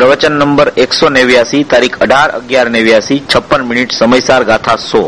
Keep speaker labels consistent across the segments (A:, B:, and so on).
A: प्रवचन नंबर 189 तारीख 18/11/89 56 समयसार गाथा 100।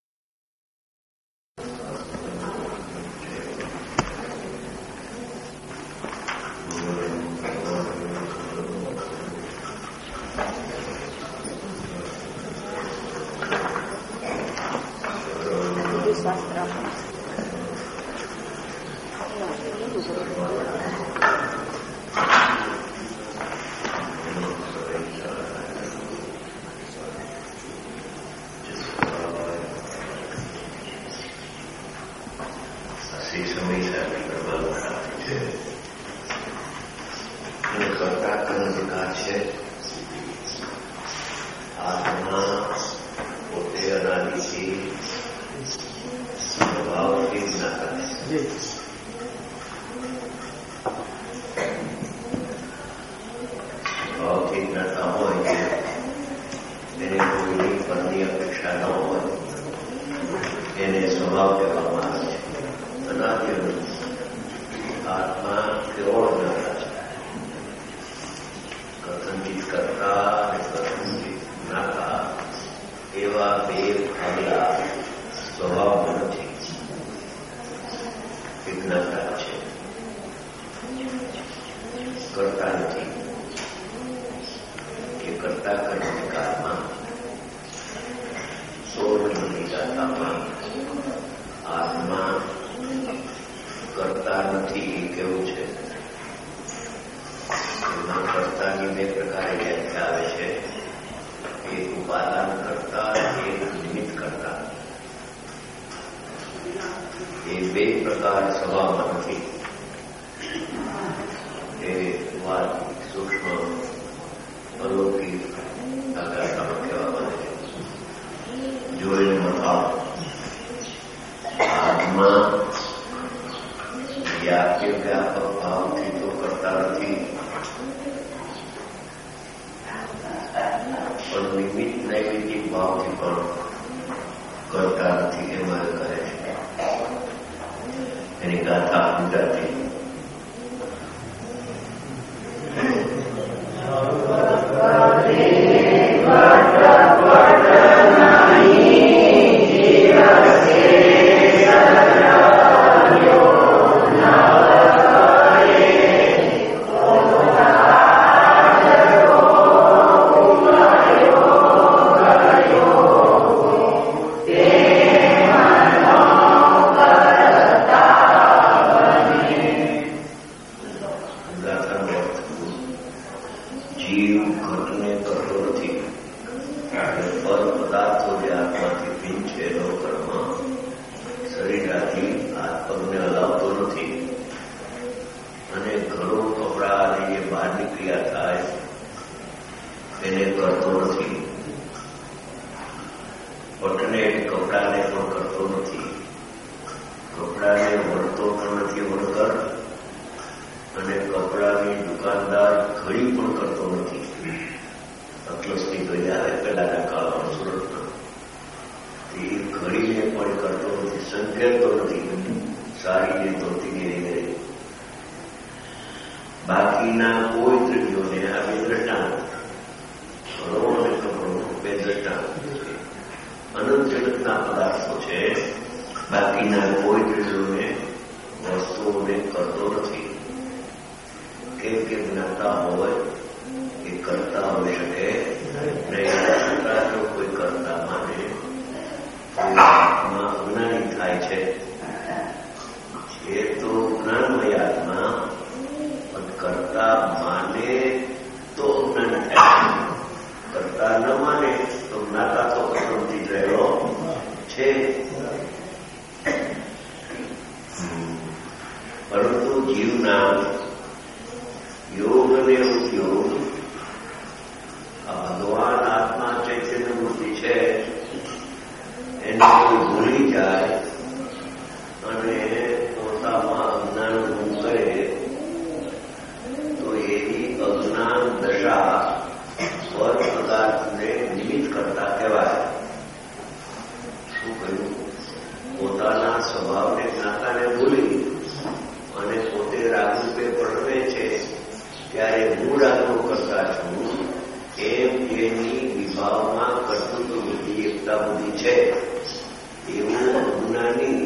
B: સ્વભાવને જ્ઞાતાને ભૂલી અને પોતે રાગરૂપે પરમે છે ત્યારે હું રાગનો કરતા છું છે એવું અજ્ઞાની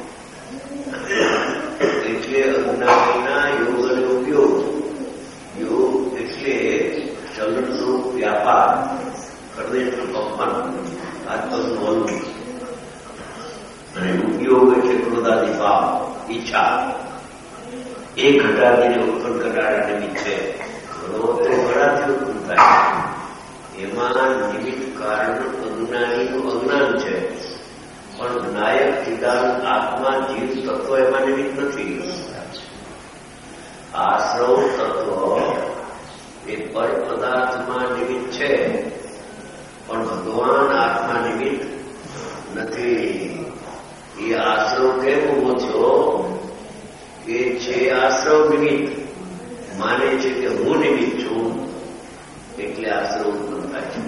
B: એટલે અજ્ઞાનીના યોગ અને ઉપયોગ. યોગ એટલે ચલનનો વ્યાપાર, હૃદયનું કંપન, આત્મનું હલવું, અને ઉપયોગ એટલે ક્રોધાદી ભાવ, ઈચ્છા. એ ઘટાડીને ઉત્પન્ન કરનારા નિમિત્ત છે. ઘણાથી ઉત્પન્ન થાય એમાં નિમિત્ત કારણ અજ્ઞાનીનું અજ્ઞાન છે, પણ નાયક ચિદાનંદ આત્મા જીવ તત્વ એમાં નિમિત્ત નથી. આશ્રવ તત્વ એ પર પદાર્થમાં નિમિત્ત છે, પણ ભગવાન આત્મા નિમિત્ત નથી. એ આશ્રવ કેમ ઉભો થયો? એ છે આશ્રવ નિમિત્ત, માને છે કે હું નિમિત્ત છું, એટલે આશ્રવ ઉત્પન્ન થાય છે.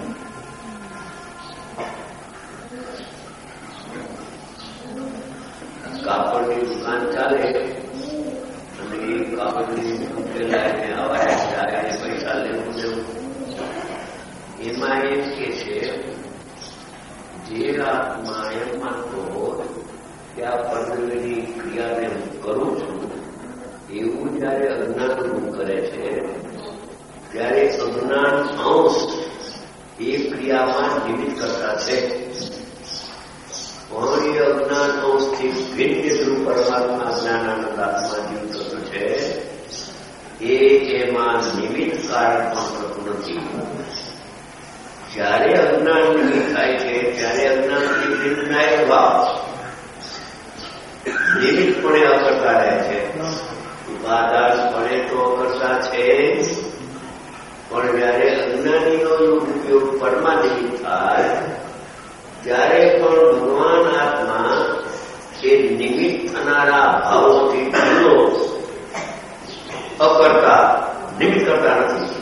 B: કાપડની દુકાન ચાલે અને એ કાપડની પેલા એને અવાજ જાય, પૈસા લેવું દેવું. એમાં એમ કે છે જે આત્મા એમ માનતો હોય કે આ પંદરમી ક્રિયાને હું કરું છું, એવું જયારે અજ્ઞાન હું કરે છે ત્યારે અજ્ઞાન અંશ એ ક્રિયામાં નિમિત્ત કરતા છે. પણ એ અજ્ઞાન અંશથી ભિન્ન જેટલું પરમાત્મા જ્ઞાનાનંદ આત્મા જીવ થતું છે, એ એમાં નિમિત્ત કારણ પણ થતું નથી. જ્યારે અજ્ઞાન નિમિત્ત થાય છે ત્યારે અજ્ઞાનથી ભિન્ન નાયક ભાવ નિમિત્તપણે અકર્તા રહે છે. ઉપાદાનપણે તો અકર્તા છે, પણ જયારે અજ્ઞાનીનો ઉપયોગ પરમા નિમિત્ત થાય ત્યારે પણ ભગવાન આત્મા એ નિમિત્ત થનારા ભાવોથી જુદો અકર્તા, નિમિત્ત કરતા નથી.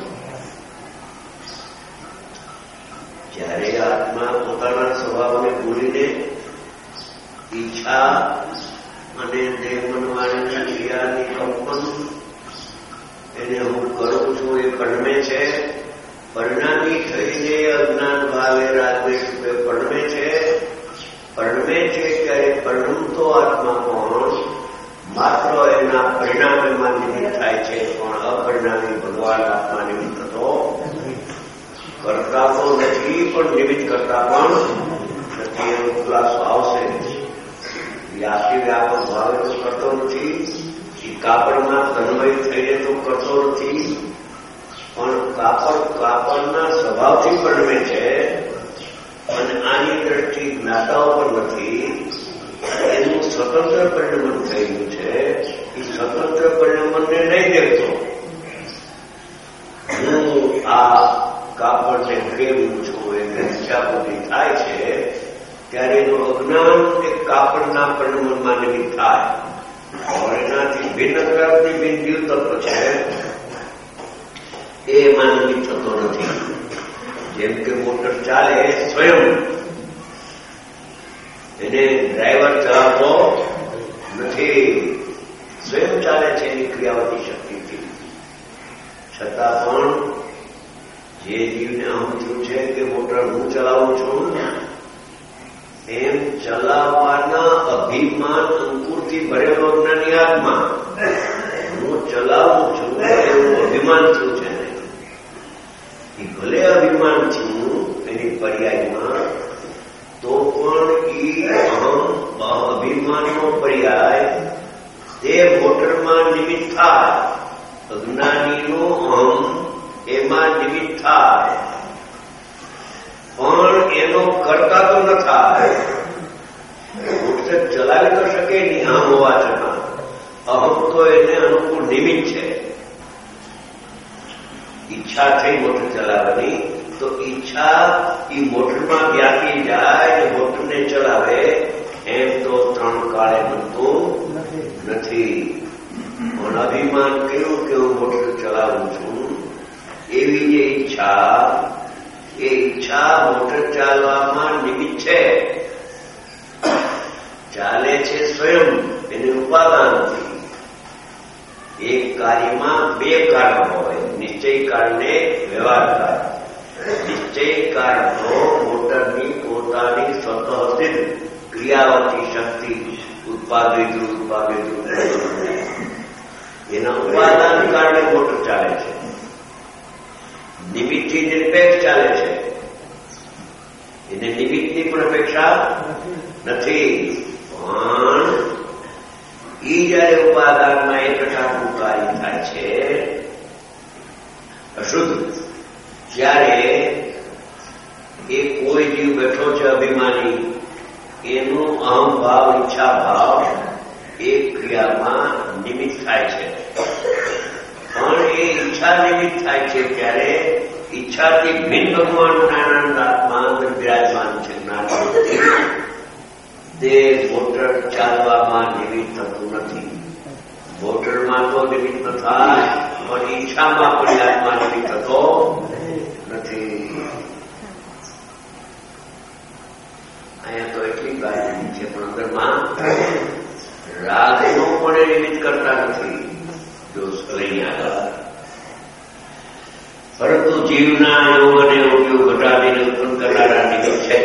B: જ્યારે આત્મા પોતાના સ્વભાવને ભૂલીને ઈચ્છા અને દેહ મનવાણીની ક્રિયાની કંપન એને હું કરું છું એ પડમે છે. પરિણામી થઈને અજ્ઞાન ભાવે રાગદ્વેષ રૂપે પડમે છે. પડમે છે ત્યારે પરિણમતો આત્મા પણ માત્ર એના પરિણામમાં નિમિત્ત થાય છે, પણ અપરિણામી ભગવાન આત્મા નિમિત્ત તો કરતા તો નથી, પણ નિમિત્ત કરતા પણ નથી. એનો ખુલાસો આવશે. વ્યાપી વ્યાપક ભાવે તો કરતો નથી, એ કાપડમાં તન્મય થઈને તો કરતો નથી, પણ કાપડના સ્વભાવથી પરિણમે છે. અને આની દ્રષ્ટિ જ્ઞાતાઓ પણ નથી. એનું સ્વતંત્ર પરિણમન થયું છે. એ સ્વતંત્ર પરિણમનને નહીં દેખતો. હું આ કાપડને પ્રેમું છું એને ઈચ્છાપતિ થાય છે ત્યારે એનું અજ્ઞાન એ કાપડના પરિણમનમાં નિમિત્ત થાય. એનાથી ભિન્ન તરફથી ભિન્ન જીવ તત્વ છે એ એમાં નિમિત્ત થતો નથી. જેમ કે મોટર ચાલે સ્વયં, એને ડ્રાઈવર ચલાવતો નથી, સ્વયં ચાલે છે એની ક્રિયાવતી શક્તિથી. છતાં પણ જે જીવને સમજ્યું છે કે મોટર હું ચલાવું છું, એમ ચલાવવાના અભિમાન અંકુરથી ભરેલો જ્ઞાની આત્મા હું ચલાવું છું એવું અભિમાન થયું છે. એ ભલે અભિમાન થયું એની પર્યાયમાં, તો પણ એ અભિમાનનો પર્યાય તે મોટરમાં નિમિત્ત થાય. અજ્ઞાનીનો અહમ એમાં નિમિત્ત થાય, પણ એનો કરતા તો ન થાય. મોટર ચલાવી તો શકે નહીં આમ હોવા છતાં. અહમ તો એને અનુકૂળ નિમિત્ત છે. ઈચ્છા થઈ મોટર ચલાવવાની, તો ઈચ્છા એ મોટરમાં વ્યાપી જાય ને મોટરને ચલાવે, એમ તો ત્રણ કાળે બનતું નથી. પણ અભિમાન કર્યું કે હું મોટર ચલાવું છું, એવી જે ઈચ્છા, એ ઈચ્છા મોટર ચાલવામાં નિમિત્ત છે. ચાલે છે સ્વયં, એને ઉપાદાનથી. એક કાર્યમાં બે કારણ હોય, નિશ્ચય કાળ ને વ્યવહાર કાળ. નિશ્ચય કાળ તો મોટરની પોતાની સ્વતઃસિદ્ધ ક્રિયાઓથી શક્તિ ઉત્પાદિત એના ઉપાદાન કારણે મોટર ચાલે છે, નિમિત્તથી નિરપેક્ષ ચાલે છે. એને નિમિત્તની પણ અપેક્ષા નથી. પણ એ જયારે ઉપાદાનમાં એક ટકાનું કાર્ય થાય છે અશુદ્ધ, ત્યારે એ કોઈ જીવ બેઠો છે અભિમાની, એનું અહમભાવ ઈચ્છા ભાવ એ ક્રિયામાં નિમિત્ત થાય છે. પણ એ ઈચ્છા નિમિત્ત થાય છે ત્યારે ઈચ્છાથી ભિન્ન ભગવાન જ્ઞાનાનંદ આત્મા અંદર બિરાજમાન છે. જ્ઞાન તે મોટર ચાલવામાં નિમિત્ત થતું નથી. મોટરમાં તો નિમિત્ત થાય, પણ ઈચ્છામાં પણ આત્મા નિમિત્ત થતો નથી. અહીંયા તો એટલી બાજુ છે, પણ અંદરમાં રાગનો પણ નિમિત્ત કરતા નથી. જો લઈ આગળ, પરંતુ જીવના યોગ અને ઉપયોગ ઘટાડીને ઉત્પન્ન કરનારા નિમિત્ત છે.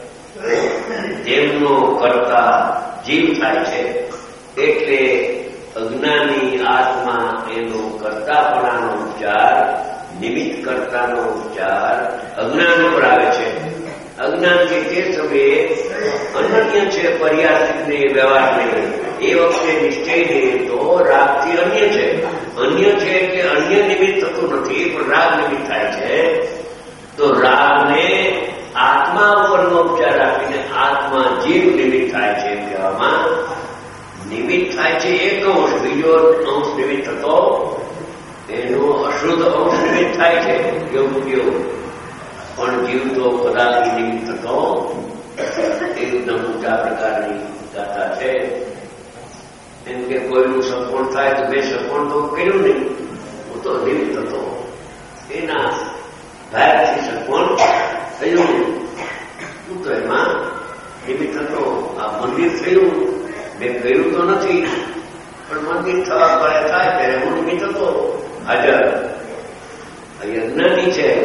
B: તેમનો કરતા જીવ થાય છે, એટલે અજ્ઞાની આત્મા એનો કરતાપણાનો ઉપચાર, નિમિત્ત કરતાનો ઉપચાર અજ્ઞાન પર આવે છે. અજ્ઞાન કે તે સમયે અનન્ય છે, પર્યાસિકને વ્યવહાર નહીં. એ વખતે નિશ્ચય નહીં તો રાગથી અન્ય છે. અન્ય છે એટલે અન્ય નિમિત્ત થતું નથી, પણ રાગ નિમિત્ત થાય છે. તો રાગને આત્મા ઉપરનો ઉપચાર આપીને આત્મા જીવ નિમિત્ત થાય છે. એમ કહેવામાં નિમિત્ત થાય છે એક અંશ, બીજો અંશ નિમિત્ત થતો એનો અશુદ્ધ અંશ નિમિત્ત થાય છે. યોગ પણ જીવ તો કદાચ નિમિત્ત થતો એકદમ ઊંચા પ્રકારની ગાથા છે. એમ કે કોઈનું સપોર્ટ થાય તો મેં સપોર્ટ તો કર્યું નહીં, હું તો નિમિત્ત હતો. એના ભાગથી સપોર્ટ થયું, હું તો એમાં નિમિત્ત હતો. આ મંદિર થયું, મેં કર્યું તો નથી, પણ મંદિર થવા પડે થાય ત્યારે હું નિમિત્ત હતો હાજર. અજ્ઞાની છે,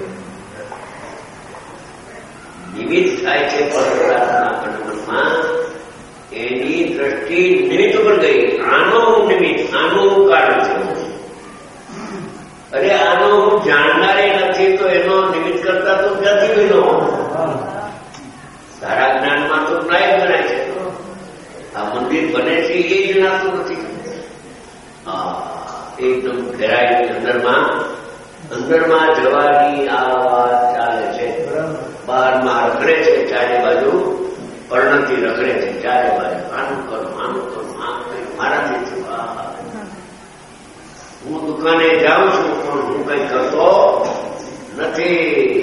B: નિમિત્ત થાય છે પરમાત્મા કણમાં. એની દ્રષ્ટિ નિમિત્ત પર ગઈ. આનો નિમિત્ત, આનું કારણ છે. અરે આનો હું જાણનારે નથી તો એનો નિમિત્ત કરતા તો નથી બન્યો. સારા જ્ઞાનમાં તો નાયક ગણાય છે. આ મંદિર બને છે એ જણાતું નથી. એકદમ ઘેરાઈ અંદરમાં જવાની આ વાત ચાલે છે. બહારમાં રખડે છે ચારે બાજુ, પરણથી રખડે છે ચારે બાજુ. આનું કરું, મારાથી થયું. હું દુકાને જાઉં છું પણ હું કઈ કરતો નથી.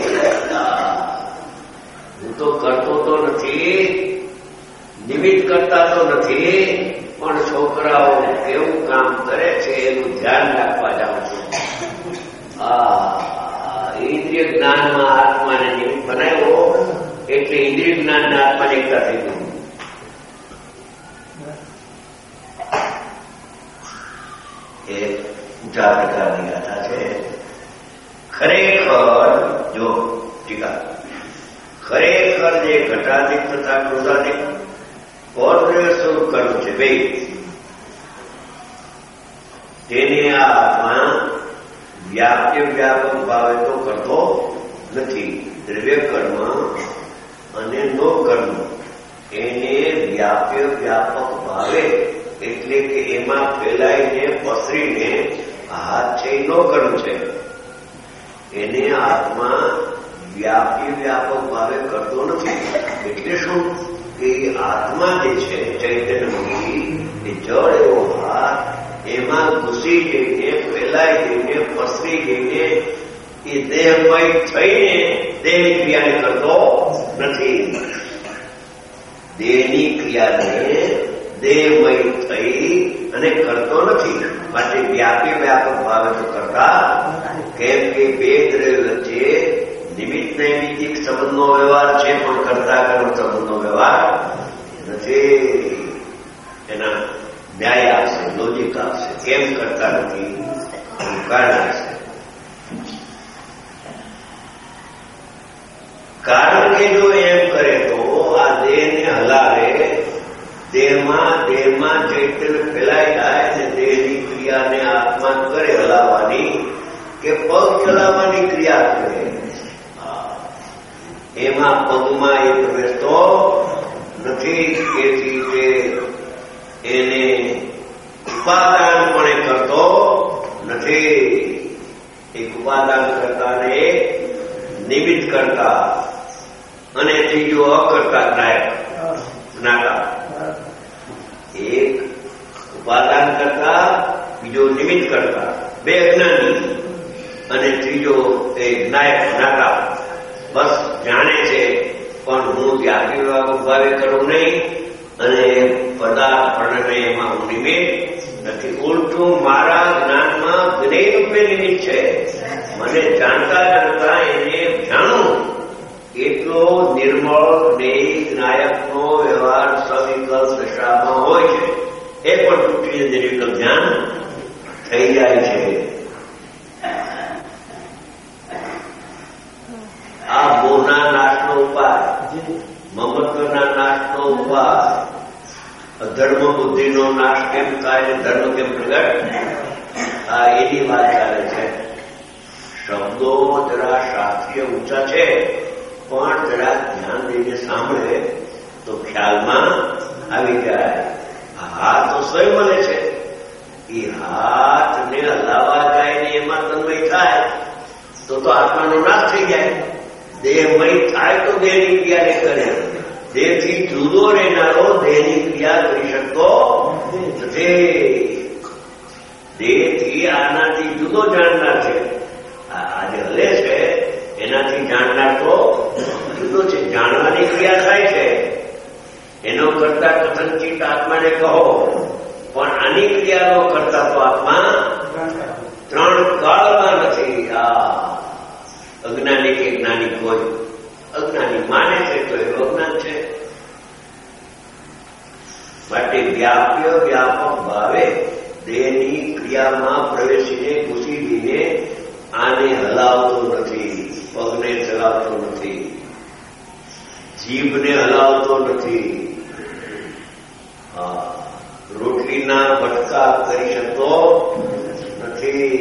B: હું તો કરતો તો નથી, નિમિત્ત કરતા તો નથી, પણ છોકરાઓ કેવું કામ કરે છે એનું ધ્યાન રાખવા જાઉં છું. ઇન્દ્રિય જ્ઞાનમાં આત્માને નિમિત્ત બનાવ્યો એટલે ઇન્દ્રિય જ્ઞાનના આત્માને એકતા થઈ ગયું. એ ઊંચા પ્રકારની ગાથા છે. ખરેખર જો ટીકા, ખરેખર જે ઘટાધિક તથા ક્રોધાધિક પૌર્ય સ્વરૂપ કર્મ છે બે, તેને આ આત્મા વ્યાપ્ય વ્યાપક ભાવે તો કરતો નથી. દ્રવ્ય કર્મ અને નો કર્મ એને વ્યાપ્ય વ્યાપક ભાવે એટલે કે એમાં ફેલાઈને પસરીને હાથ છે નો કર્મ છે. એને આત્મા વ્યાપી વ્યાપક ભાવે કરતો નથી. એટલે શું કે આત્મા જે છે ચૈતન્યમુખી એ જળ એવો હાથ એમાં ઘૂસી જઈને ફેલાઈ જઈને પસરી જઈને એ દેહમય થઈને દેહની ક્રિયાને કરતો નથી. દેહની ક્રિયાને દેહમય થઈ અને કરતો નથી. માટે વ્યાપી વ્યાપક ભાવે તો કરતા. કેમ કે બે દ્રવ્ય વચ્ચે નિમિત્ત નૈમિત્તિક સંબંધનો વ્યવહાર છે, પણ કરતા કર્મ સંબંધનો વ્યવહાર નથી. એના ન્યાય આપશે, લોજિક આપશે. કેમ કરતા નથી કારણ આપશે. કારણ કે જો એમ કરે દેહને હલાવે, દેહમાં ચૈતન્ય ફેલાઈ જાય અને દેહની ક્રિયાને આત્મા કરે હલાવવાની કે પગ ચલાવવાની ક્રિયા કરે. એમાં પગમાં એ પ્રવેશતો નથી. તેથી કે એને ઉપાદાનપણે કરતો નથી. એક ઉપાદાન કરતા ને એક નિમિત્ત કરતા અને ત્રીજો અકર્તા જ્ઞાતા. એક ઉપાદાન કરતા, બીજો નિમિત્ત કરતા, બે અજ્ઞાની અને ત્રીજો એ જ્ઞાતા. બસ જાણે છે પણ હું વ્યાપી ભાવે કરું નહીં અને પદાર્થ વર્ણને એમાં હું નિમિત્ત નથી. ઉલટું મારા જ્ઞાનમાં જ્ઞેય રૂપે નિમિત્ત છે. મને જાણતા જાણતા એને જાણું એટલો નિર્મળ જ્ઞેય જ્ઞાયકનો વ્યવહાર સવિકલ્પ દશામાં હોય છે. એ પણ તૂટીને નિર્વિકલ્પ જ્ઞાન થઈ જાય છે. આ મોહના નાશનો ઉપાય, મમત્વના નાશનો ઉપાય, અધર્મ બુદ્ધિનો નાશ કેમ થાય, ધર્મ કેમ પ્રગટ, આ એની વાત ચાલે છે. શબ્દો જરા શાસ્ત્રીય ઊંચા છે પણ જરા ધ્યાન દઈને સાંભળે તો ખ્યાલમાં આવી જાય. હાથ તો સ્વયં મળે છે. એ હાથને હલાવા જાય ને એમાં તન્મય થાય તો આત્માનો નાશ થઈ જાય. દેહમય થાય તો દેહની ક્રિયાને કરે. દેહથી જુદો રહેનારો દેહની ક્રિયા કરી શકતો નથી. દેહથી આનાથી જુદો જાણનાર છે. આજે હલે છે એનાથી જાણનાર તો જુદો છે. જાણવાની ક્રિયા થાય છે એનો કરતા કથનચિત આત્માને કહો, પણ આની ક્રિયાનો કરતા તો આત્મા ત્રણ કાળમાં નથી. અજ્ઞાની કે જ્ઞાની કોઈ અજ્ઞાની માને છે તો એ અજ્ઞાન છે. માટે વ્યાપ્ય વ્યાપક ભાવે દેહની ક્રિયામાં પ્રવેશીને ઘૂસી દઈને આને હલાવતો નથી, પગને ચલાવતો નથી, જીભને હલાવતો નથી, રોટલીના ભટકા કરી શકતો નથી,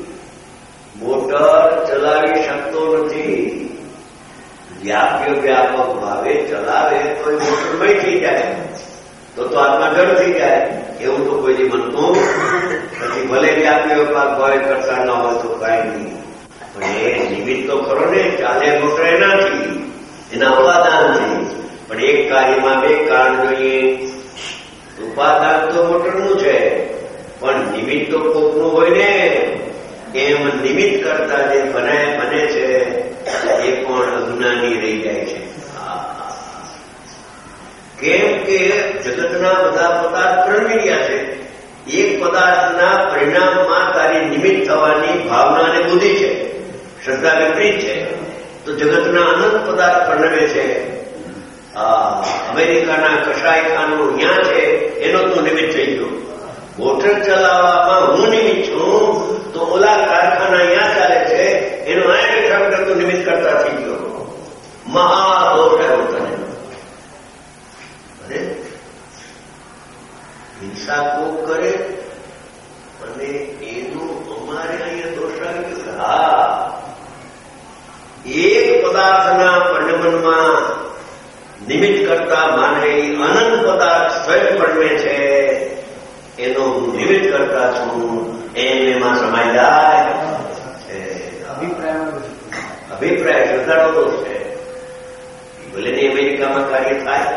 B: મોટર ચલાવી શકતો નથી. વ્યાપ્ય વ્યાપક ભાવે ચલાવે તો એ મોટરમય થઈ જાય તો આત્મા જડ થઈ જાય. એવું તો કોઈ બનતું પછી. ભલે વ્યાપ્ય વ્યાપક ભાવે કરતા ન હોય તો કાંઈ નહીં, પણ એ નિમિત્ત તો ખરો ને. ચાલે મોટર એનાથી, એના ઉપાદાનથી. પણ એક કાર્યમાં બે કારણ જોઈએ. ઉપાદાન તો મોટરનું છે પણ નિમિત્ત તો કોકનું હોય ને. એમ નિમિત્ત કરતા જે બને છે એ પણ અજ્ઞાની રહી જાય છે. કેમ કે જગતના બધા પદાર્થ પ્રણી રહ્યા છે. એક પદાર્થના પરિણામમાં તારી નિમિત્ત થવાની ભાવના અને બુદ્ધિ છે, શ્રદ્ધા વિપરીત છે. તો જગતના અનંત પદાર્થ પ્રણવે છે. અમેરિકાના કસાઈખાનું ત્યાં છે એનો તું નિમિત્ત થઈ ગયો. મોટર ચલાવવામાં હું નિમિત્ત છું તો ઓલા કારખાના અહીંયા ચાલે છે એનો આ બેઠા બેઠા તું નિમિત્ત કરતા થઈ ગયો. મહાદોષ આવ્યો તને. હિંસા કોક કરે અને એનું અમારે અહીંયા દોષ આવી ગયો. હા, એક પદાર્થના પરિણમનમાં નિમિત્ત કરતા માને અનંત પદાર્થ સ્વયં પરમે છે. એનો હું નિમિત્ત કરતા છું એમાં સમાઈ જાય. અભિપ્રાય શ્રદ્ધાનો દોષ છે. ભલે ને અમેરિકામાં કાર્ય થાય.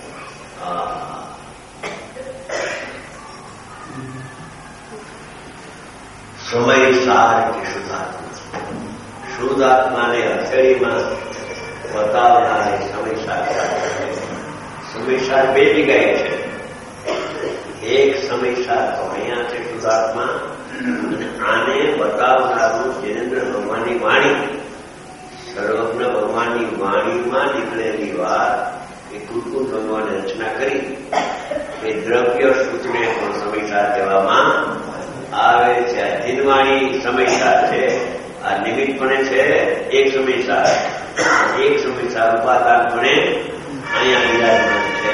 B: સમય સાર કે શુદ્ધાત્મા. શુદ્ધાત્માને હથેળીમાં બતાવનારે સમય સાર. સમય સાર બે જગ્યાએ છે. એક સમય સાર તો અહીંયા છે શુદ્ધાત્મા, અને આને બતાવનારું જિનેન્દ્ર ભગવાનની વાણી, સર્વજ્ઞ ભગવાનની વાણીમાં નીકળેલી વાત એ કુલકુલ ભગવાને રચના કરી. એ દ્રવ્ય સૂચને પણ સમય સાર કહેવામાં આવે છે. આ જીનવાણી સમય સાર છે. આ નિમિત્તપણે છે એક સમય સાર. એક સમય સાર ઉપાદાનપણે અહીંયા વિરાજમાન છે.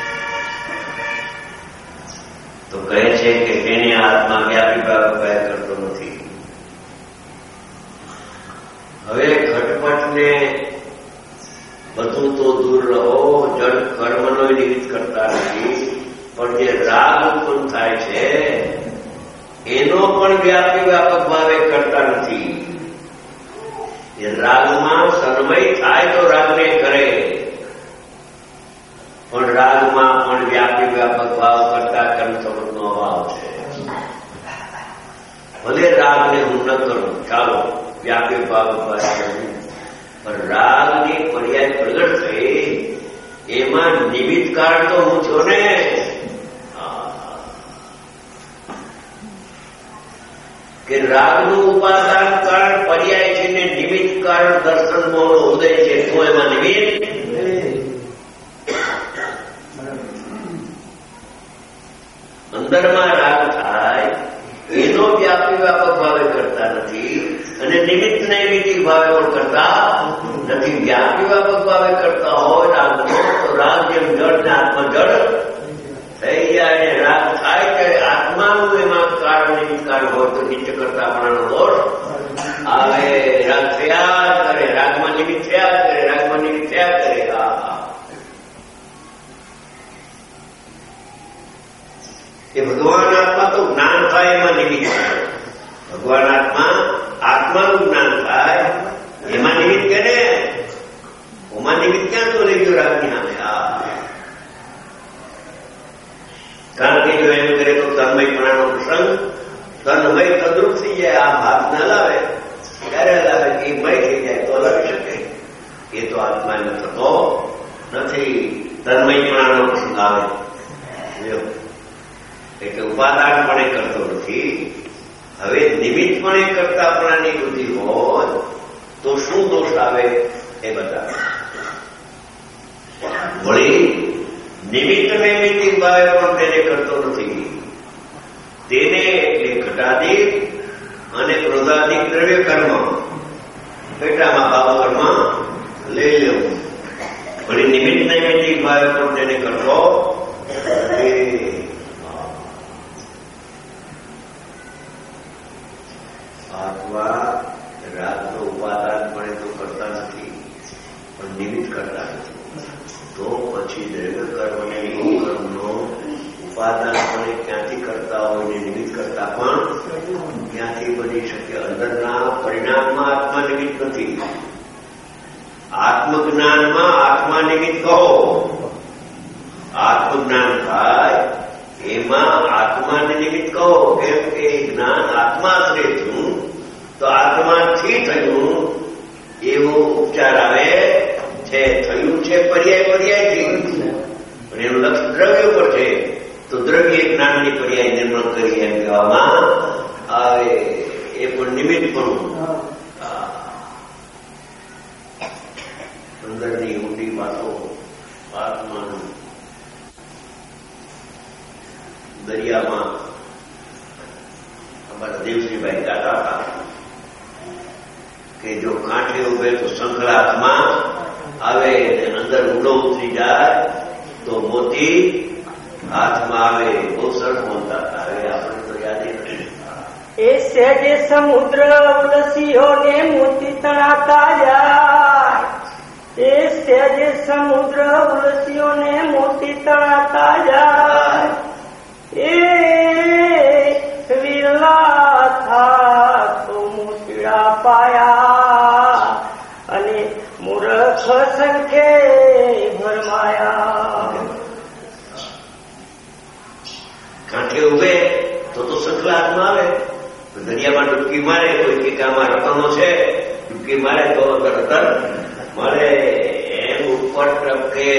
B: તો કહે છે કે તેને આત્મા વ્યાપી ભાવ કરતો નથી. હવે ખટપટને બધું તો દૂર રહો, જડ કર્મનો નિમિત્ત કરતા નથી, પણ જે રાગ ઉત્પન્ન થાય છે એનો પણ વ્યાપી વ્યાપક ભાવે કરતા નથી. એ રાગમાં સન્મય થાય તો રાગને કરે, પણ રાગમાં પણ વ્યાપી વ્યાપક ભાવ કરતા કર્મસમજનો અભાવ છે. ભલે રાગને હું ન કરું, ચાલો વ્યાપી ભાવ પણ રાગની પર્યાય પ્રગટ થઈ એમાં નિમિત્ત કારણ તો હું છું ને. કે રાગનું ઉપાદાન કારણ પર્યાય છે ને નિમિત્ત કારણ દર્શન મોનો ઉદય છે, તો એમાં નિમિત્ત અંદરમાં રાગ થાય એનો વ્યાપી વ્યાપક ભાવે કરતા નથી અને નિમિત્ત નૈમિતિક ભાવે પણ કરતા નથી. વ્યાપી વ્યાપક ભાવે કરતા હોય રાગનો તો રાગ જેમ જળ ને આત્મા જળ થઈ જાય. રાગ થાય ત્યારે આત્માનું એમાં કારણ નિમિત્ત કારણ હોય તો નીચે કરતા પણ દોષ આવે. રાગ થયા કરે, રાગમાં નિમિત્ત થયા કરે, રાગમાં નિમિત્ત થયા કરે. એ ભગવાન આત્મા તો જ્ઞાન થાય એમાં નિમિત્ત. ભગવાન આત્મા આત્માનું જ્ઞાન થાય એમાં નિમિત્ત કે ને ઓમાં નિમિત્ત ક્યાં તો લઈ ગયો રાગની સામે. કારણ કે જો એમ કરે તો તન્મયપણાનો પ્રસંગ તન્મય તદ્રુપ થઈ જાય. આ હાથ ના લાવે ક્યારે લાવે કે મય થઈ જાય તો લાવી શકે. એ તો આત્માને થતો નથી. તન્મયપણાનો પ્રસંગ આવે એટલે ઉપાદાન પણ એ કરતો નથી. હવે નિમિત્ત પણ એ કરતાપણાની બુદ્ધિ હોય તો શું દોષ આવે એ બતાવે. વળી નિમિત્ત નૈમિતિક ભાવે પણ તેને કરતો નથી. તેને એટલે ઘટાદિક અને ક્રોધાદિક દ્રવ્ય કર્મ પેટામાં ભાવ કર્મ લઈ લેવું. વળી નિમિત્ત નૈમિતિક ભાવે પણ તેને કરતો નથી. આત્મા રાગનો ઉપાદાન પણ તો કરતા નથી, પણ નિમિત્ત કરતા નથી. તો પછી દ્રવ્ય કર્મ અને કર્મનો ઉપાદાન પણ ક્યાંથી કરતા હોય ને નિમિત્ત કરતા પણ ક્યાંથી બની શકે? અંદરના પરિણામમાં આત્મા નિમિત્ત નથી. આત્મજ્ઞાનમાં આત્મા નિમિત્ત કહો. આત્મજ્ઞાન થાય એમાં આત્માને નિમિત્ત કહો. કેમ કે જ્ઞાન આત્માશ્રે થયું તો આત્માથી થયું એવો ઉપચાર આવે છે. થયું છે પર્યાય પર્યાયથી, પણ એનું લક્ષ દ્રવ્ય ઉપર છે તો દ્રવ્ય જ્ઞાનની પર્યાય નિર્માણ કરી એમ કહેવામાં આવે. એ પણ નિમિત્ત પણ અંદરની ઊંડી વાતો આત્માનું દરિયામાં અમારા દેવશ્રીભાઈ ગાતા હતા કે જો કાંઠે ઉભે તો સંકળાતમાં આવે, અંદર ઊંડો ઉતરી જાય તો મોતી હાથમાં આવે. બહુ સરસ બોલતા હતા. હવે આપણે તો યાદ નથી.
C: એ સહેજે સમુદ્ર ઉલસીઓ ને મોતી તણાતા જાય. એ સહેજે સમુદ્ર ઉલસીઓ ને મોતી તણાતા જાય. એ વિરલા થા તો મોતીડા પાયા અને મૂર્ખ સંખ્યે ભરમાયા.
B: કાંઠે ઉભે તો સંકલાતમાં આવે. દરિયામાં ડૂબકી મારે, કોઈ કે આમાં રકમો છે, ડૂબકી મારે તો અંદર મળે. એમ ઉપર ટપકે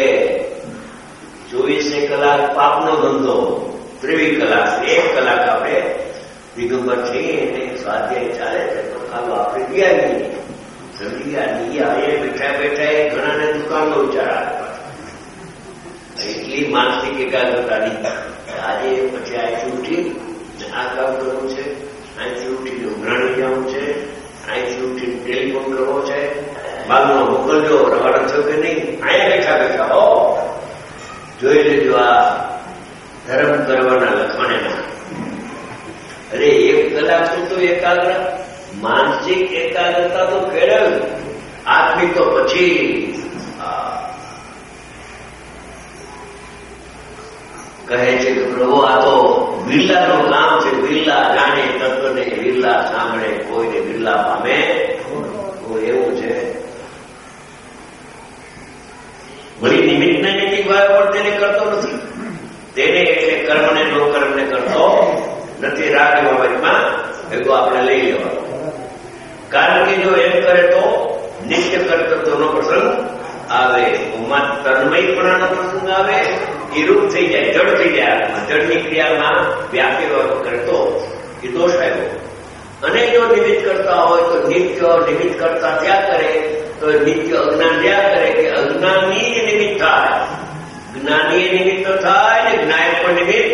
B: 24 કલાક પાપનો ધંધો, 23 કલાક 1 કલાક આપણે દિગંબર છીએ એને સ્વાધ્યાય ચાલે છે. તો ખાલો આપણે ગયા બેઠા બેઠા એ ઘણાને દુકાનનો વિચાર આવે. એટલી માનસિક એકાગ્રતાની આજે પછી અહીંથી ઉઠી આ કામ કરવું છે, અહીંથી ઉઠીને ઉઘરાણી જવું છે, અહીંથી ઉઠીને ટેલિફોન કરવો છે, ભાગમાં મોકલજો. રવાડો થયો કે નહીં? અહીંયા બેઠા બેઠા હો જોઈ લેજો આ ધર્મ કરવાના લખણ એના. અરે 1 કલાક તો એકાગ્ર માનસિક એકાગ્રતા તો કેળવ્યું, આત્મિક તો પછી. કહે છે કે પ્રભુ આ તો બિરલાનું કામ છે. બિરલા જાણે તત્વને, બિરલા સાંભળે કોઈને બિરલા પામે એવું છે. વળી નિમિત્ત નૈમિત્તિક ભાવે પણ તેને કરતો નથી. તેને એટલે કર્મને નો કર્મને કરતો નથી. રાગ બાબતમાં ભેગો આપણે લઈ લેવાનો. કારણ કે જો એમ કરે તો નિત્ય કર્તવ્યનો પ્રસંગ આવે, તન્મયપણાનો પ્રસંગ આવે, એ રૂપ થઈ જાય, જડ થઈ જાય. જડની ક્રિયામાં વ્યાપી કરે તો એ દોષ આવ્યો. અને જો નિમિત્ત કરતા હોય તો નિત્ય નિમિત્ત કરતા ત્યાં કરે તો નિત્ય અજ્ઞાન ત્યાં કરે કે અજ્ઞાની નિમિત્ત થાય, જ્ઞાની નિમિત્ત થાય ને જ્ઞાયક પણ નિમિત્ત.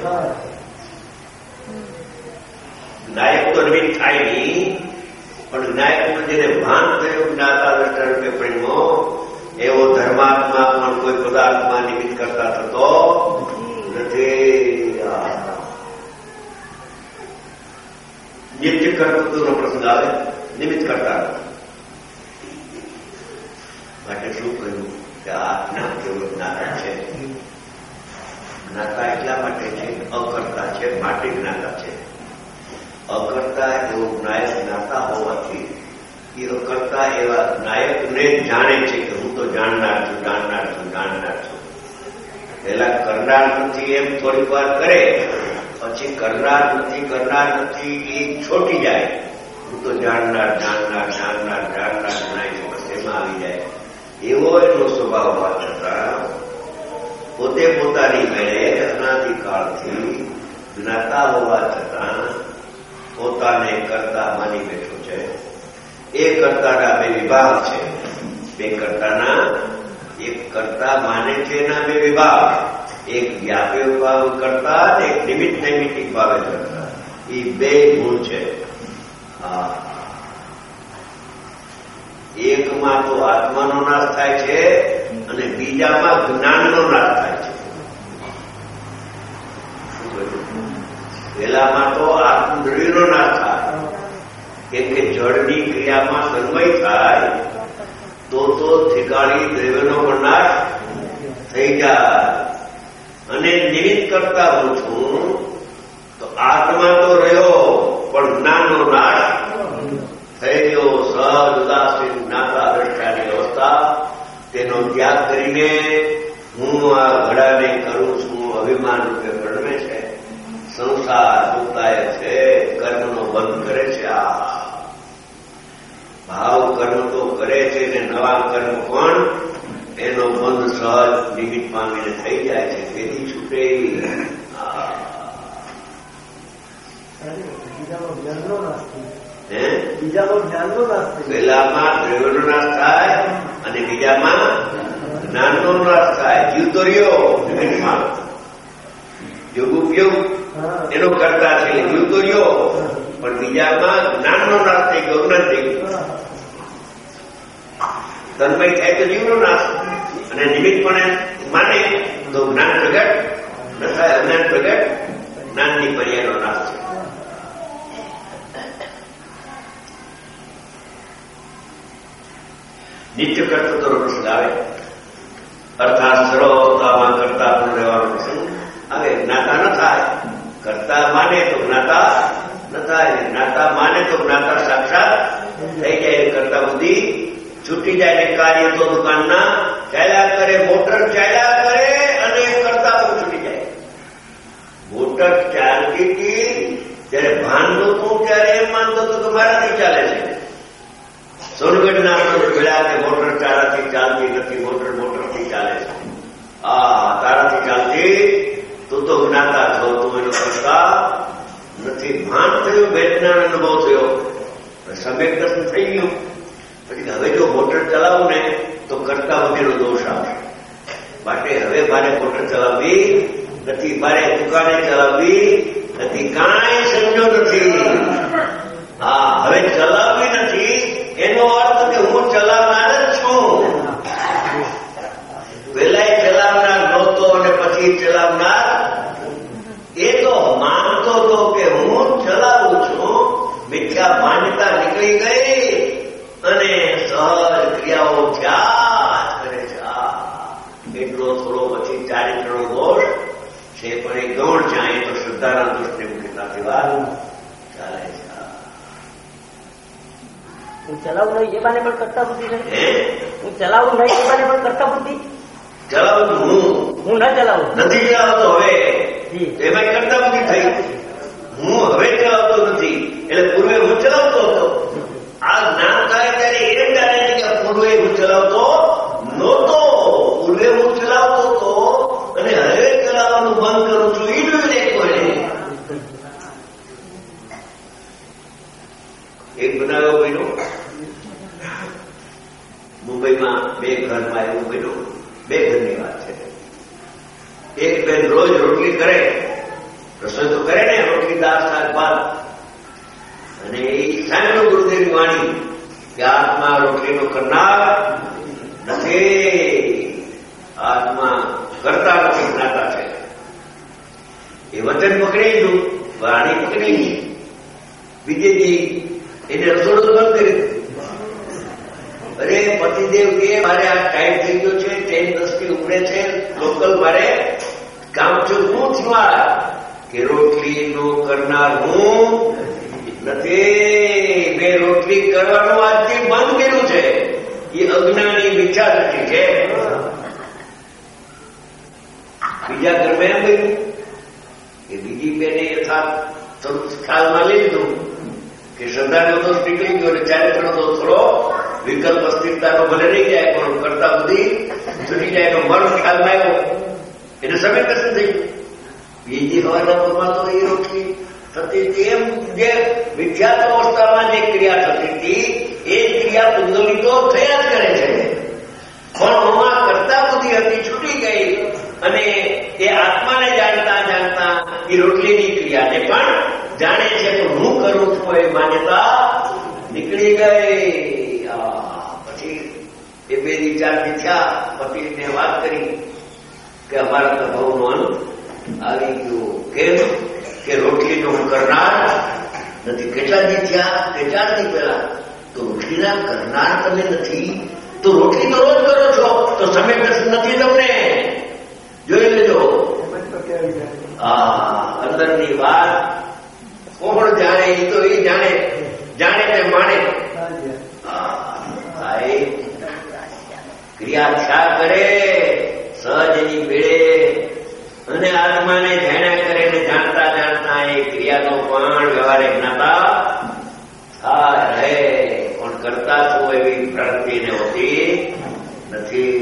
B: જ્ઞાયક તો નિમિત્ત થાય નહીં, પણ જ્ઞાયકનું જેને ભાન થયું જ્ઞાતા દ્રષ્ટા રૂપે પ્રેમો, એવો ધર્માત્મા પણ કોઈ પદાર્થમાં નિમિત્ત કરતા થતો નથી. નિત્ય કર્તૃત્વનો પ્રસંગ આવે, નિમિત્ત કરતા માટે શું કહ્યું કે આત્મા કેવો જ્ઞાતા છે. જ્ઞાતા એટલા માટે છે, અકર્તા છે માટે જ્ઞાતા છે. અકર્તા એવો નાયક જ્ઞાતા હોવાથી એ અકર્તા એવા નાયકને જાણે છે કે હું તો જાણનાર છું, જાણનાર છું, જાણનાર છું. પેલા કરનાર નથી એમ થોડીક વાર કરે, પછી કરનાર નથી એ છોટી જાય. હું તો જાણનાર જાણનાર જાણનાર જાણનાર જણાય છે, બસ એમાં આવી જાય. એવો એનો સ્વભાવ હોવા છતાં પોતે પોતાની મેળે અનાદિકાળથી જ્ઞાતા હોવા છતાં પોતાને કરતા માની બેઠો છે. એ કર્તાના 2 વિભાગ છે. 2 કર્તાના, એક કર્તા માને છે એના 2 વિભાગ. એક વ્યાપી ભાવ કરતા, એક નિમિત્ત નૈમિત્તિક ભાવે કરતા. એ 2 ગુણ છે. એકમાં તો આત્માનો નાશ થાય છે અને બીજામાં જ્ઞાનનો નાશ થાય છે. પહેલામાં તો આત્મદ્રવ્યનો નાશ થાય, કેમ કે જળની ક્રિયામાં સન્વય થાય તો ઠેકાણી દ્રવ્યનો પણ નાશ થઈ જાય. અને નિમિત્ત કરતા હું છું તો આત્મા તો રહ્યો પણ જ્ઞાનનો નાશ થઈ ગયો. સહજ ઉદાસીન જ્ઞાતા દ્રષ્ટાની અવસ્થા, તેનો ત્યાગ કરીને હું આ ઘડાને કરું છું અભિમાન રૂપે પ્રણમે છે. સંસાર મુક્તાય છે, કર્મનો બંધ કરે છે. આ ભાવ કર્મ તો કરે છે ને નવા કર્મ પણ એનો બંધ સહજ નિમિત્ત પામીને થઈ જાય છે. તેથી છૂટે પહેલામાં દ્રવ્યનો નાશ થાય અને બીજામાં જ્ઞાનનો નાશ થાય. જીવ તો રહ્યો નિમિત્તમાં, યોગ ઉપયોગ એનો કરતા છે, જીવ તો રહ્યો પણ બીજામાં જ્ઞાનનો નાશ થઈ ગયો, જ્ઞાન થઈ ગયું. તન્મય થાય તો જીવનો નાશ, અને નિમિત્ત પણ માને તો જ્ઞાન પ્રગટ ન થાય, અજ્ઞાન પ્રગટ, જ્ઞાનની પર્યાયનો નાશ છે. નિત્ય કર્તૃત્વનો પ્રસંગ આવે, અર્થાત સર્વતામાં કરતા પણ રહેવાનો પ્રસંગ આવે. જ્ઞાતા ન થાય, કરતા માને તો જ્ઞાતા ન થાય, જ્ઞાતા માને તો જ્ઞાતા સાક્ષાત થઈ જાય. કરતા બુદ્ધિ છૂટી જાય ને કાર્ય તો દુકાનના ચાલ્યા કરે, મોટર ચાલ્યા કરે અને કરતા પણ છૂટી જાય. મોટર ચાલતી હતી ત્યારે ભાન નહોતું, ત્યારે એમ માનતો હતો કે મારાથી ચાલે છે. સોનગઢના પેલા કે મોટર તારાથી ચાલતી નથી, મોટર મોટરથી ચાલે છે. તારાથી ચાલતી તું તો જ્ઞાતા છો, તું એનો કરતા નથી. ભાન થયું, વેદનાનો અનુભવ થયો, સમ્યક દર્શન થઈ ગયું. પછી હવે જો મોટર ચલાવું ને તો કરતા વગેરેનો દોષ આવે. માટે હવે મારે મોટર ચલાવવી નથી, મારે દુકાને ચલાવવી નથી, કાંઈ સમજો નથી. હવે ચલાવવી નથી એનો અર્થ કે હું ચલાવનાર છે, પણ એ ગૌણ જાય તો શ્રદ્ધાના દૃષ્ટિ કેટલાથી વાત ચાલે છે.
C: હું ચલાવું નહીં એ બાને પણ કરતા બુદ્ધિ નહીં. હું ચલાવું નહીં એ બાને પણ કરતા બુદ્ધિ.
B: ચલાવતું
C: હું ન ચલાવું
B: નથી ચલાવતો હવે એમાં કરતા બુદ્ધિ થઈ. હું હવે ચલાવતો નથી એટલે પૂર્વે હું ચલાવતો હતો. આ જ્ઞાન થાય ત્યારે એ જાણે છે કે પૂર્વે હું ચલાવતો નહોતો. પૂર્વે હું ચલાવતો હતો અને હવે ચલાવવાનું બંધ કરું છું. એ જોઈને કોઈ એક બનાવ્યો બન્યો મુંબઈમાં 2 ઘરમાં એવું બન્યું. 2 ઘરની વાત છે. એક બેન રોજ રોટલી કરે, રસોઈ તો કરે ને, રોટલી દાળ શાક ભાત, અને એ સાંભળ્યું ગુરુદેવની વાણી કે આત્મા રોટલીનો કરનાર નથી, આત્મા કરતા નથી, જ્ઞાતા છે. એ વચન પકડી લીધું, વાણી પકડી લીધી. બીજેજી એને રસોડું બંધ કરી. અરે પતિદેવ કે મારે આ ટાઈમ થઈ ગયો છે, ટ્રેન 10 ઉપડે છે, લોકલ મારે કામ છે. હું થયું કે રોટલી નો કરનાર હું નથી. મેં રોટલી કરવાનું આજથી બંધ કર્યું છે. એ અજ્ઞાની વિચારતી છે. બીજા ઘરમાં એમ કહ્યું કે બીજી બેને યથાર્થ ખ્યાલમાં લઈ લીધું કે શ્રદ્ધાનો દોષ નીકળી ગયો અને ચારિત્રનો દોષ થોડો વિકલ્પ અસ્થિરતાનો ભલે નહીં જાય પણ કરતા બધી છૂટી જાય તો મન ખ્યાલમાં આવ્યો. એને સમય કશું થઈ ગયું. બીજી હવાના પગમાં તો એ રોટલી થતી હતી. એમ જે વિખ્યાત અવસ્થામાં જે ક્રિયા થતી હતી એ ક્રિયા પુંગલી તો થયા જ કરે છે, પણ આમાં કરતા બુદ્ધિ હતી છૂટી ગઈ અને એ આત્માને જાણતા જાણતા એ રોટલીની ક્રિયાને પણ જાણે છે તો હું કરું છું એ માન્યતા નીકળી ગઈ. પછી એ 2 વિચારથી થયા. પતિને વાત કરી કે અમારા તો ભાવનો અંત આવી ગયો. કેમ કે રોટલીનો હું કરનાર નથી. કેટલા દી થયા કે 4 દી પહેલા. તો રોટલીના કરનાર તમે નથી તો રોટલી તો રોજ કરો છો તો સમય નથી તમને. જોઈ લેજો અંદરની વાત કોણ જાણે? એ તો એ જાણે, જાણે તે માણે. ક્રિયા થયા કરે સહજ એની ભેળે અને આત્માને જાણ્યા કરે ને જાણતા જાણતા એ ક્રિયાનો પણ વ્યવહારે જ્ઞાતા રહે. પણ કરતા છો એવી પ્રવૃત્તિ ને હોતી નથી.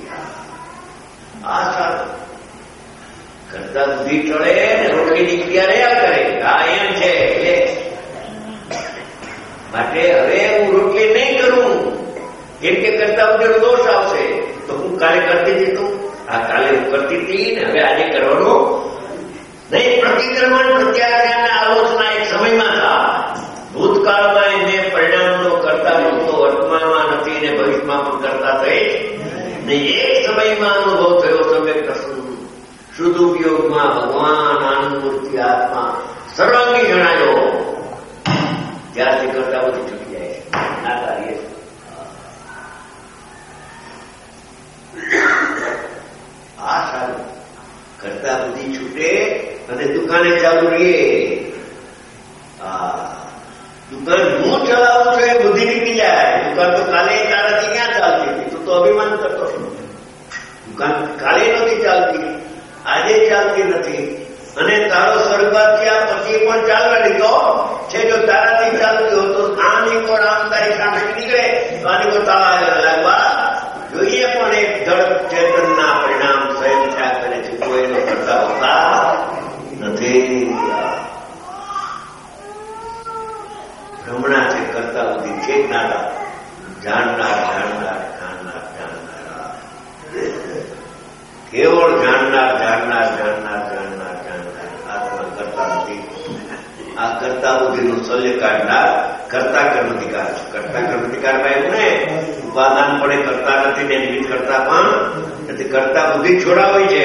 B: આ સારું કરતા બુદ્ધિ ચડે ને રોટલીની ક્રિયા રહ્યા કરે. આ એમ છે માટે હવે હું રોટલી નહીં કરું કેમ કે કરતા બુદ્ધિનો દોષ આવશે. તો હું કાલે કરતી હતી તું કાલે હું કરતી હતી ને હવે આજે કરવાનું નહીં. પ્રતિક્રમણ પ્રત્યાખ્યાન આલોચના એક સમયમાં હતા. ભૂતકાળમાં એને પરિણામનો કરતા તો વર્તમાનમાં નથી ને ભવિષ્યમાં પણ કરતા થઈ ને એક સમયમાં અનુભવ થયો. તમે કશું શુદ્ધ ઉપયોગમાં ભગવાન આનંદ મૂર્તિ આત્મા સર્વાંગી જણાયો. જ્યારથી કરતા બધું છૂટી જાય છે. ના કાર્ય આ સારું કરતા બુદ્ધિ છૂટે અને દુકાને ચાલુ રહીએ. દુકાન હું ચલાવું છું એ બુદ્ધિ નીકળી જાય. દુકાન તો કાલે તારાથી ક્યાં ચાલતી હતી? તું તો અભિમાન કરતો. દુકાન કાલે નથી ચાલતી, આજે ચાલતી નથી અને તારો સ્વર્ગવાસ થયા પછી પણ ચાલવા લીધો છે. જો તારાથી ચાલતી હોય તો આની પણ આમ તારી સામે નીકળે તો આની પણ તાળા લાગવા જોઈએ. પણ એક જળ ચેતનના પરિણામ સ્વયં થયા કરે છે. કોઈનો કરતા હોતા નથી. ભ્રમણા છે કરતા બુદ્ધિ છે જ્ઞાતા. જાણનાર જાણનાર જાણનાર જાણનાર કેવળ જાણનાર જાણનાર જાણનાર જાણનાર જાણનાર આત્મા કરતા નથી. આ કરતા બુદ્ધિનું શલ્ય કાઢનાર કરતા કર્મધિકાર છે. કરતા કર્મધિકારમાં એવું ને ઉપાદાન પડે કરતા નથી ને નિમિત્ત કરતા પણ નથી. કરતા બુદ્ધિ છોડાવી છે.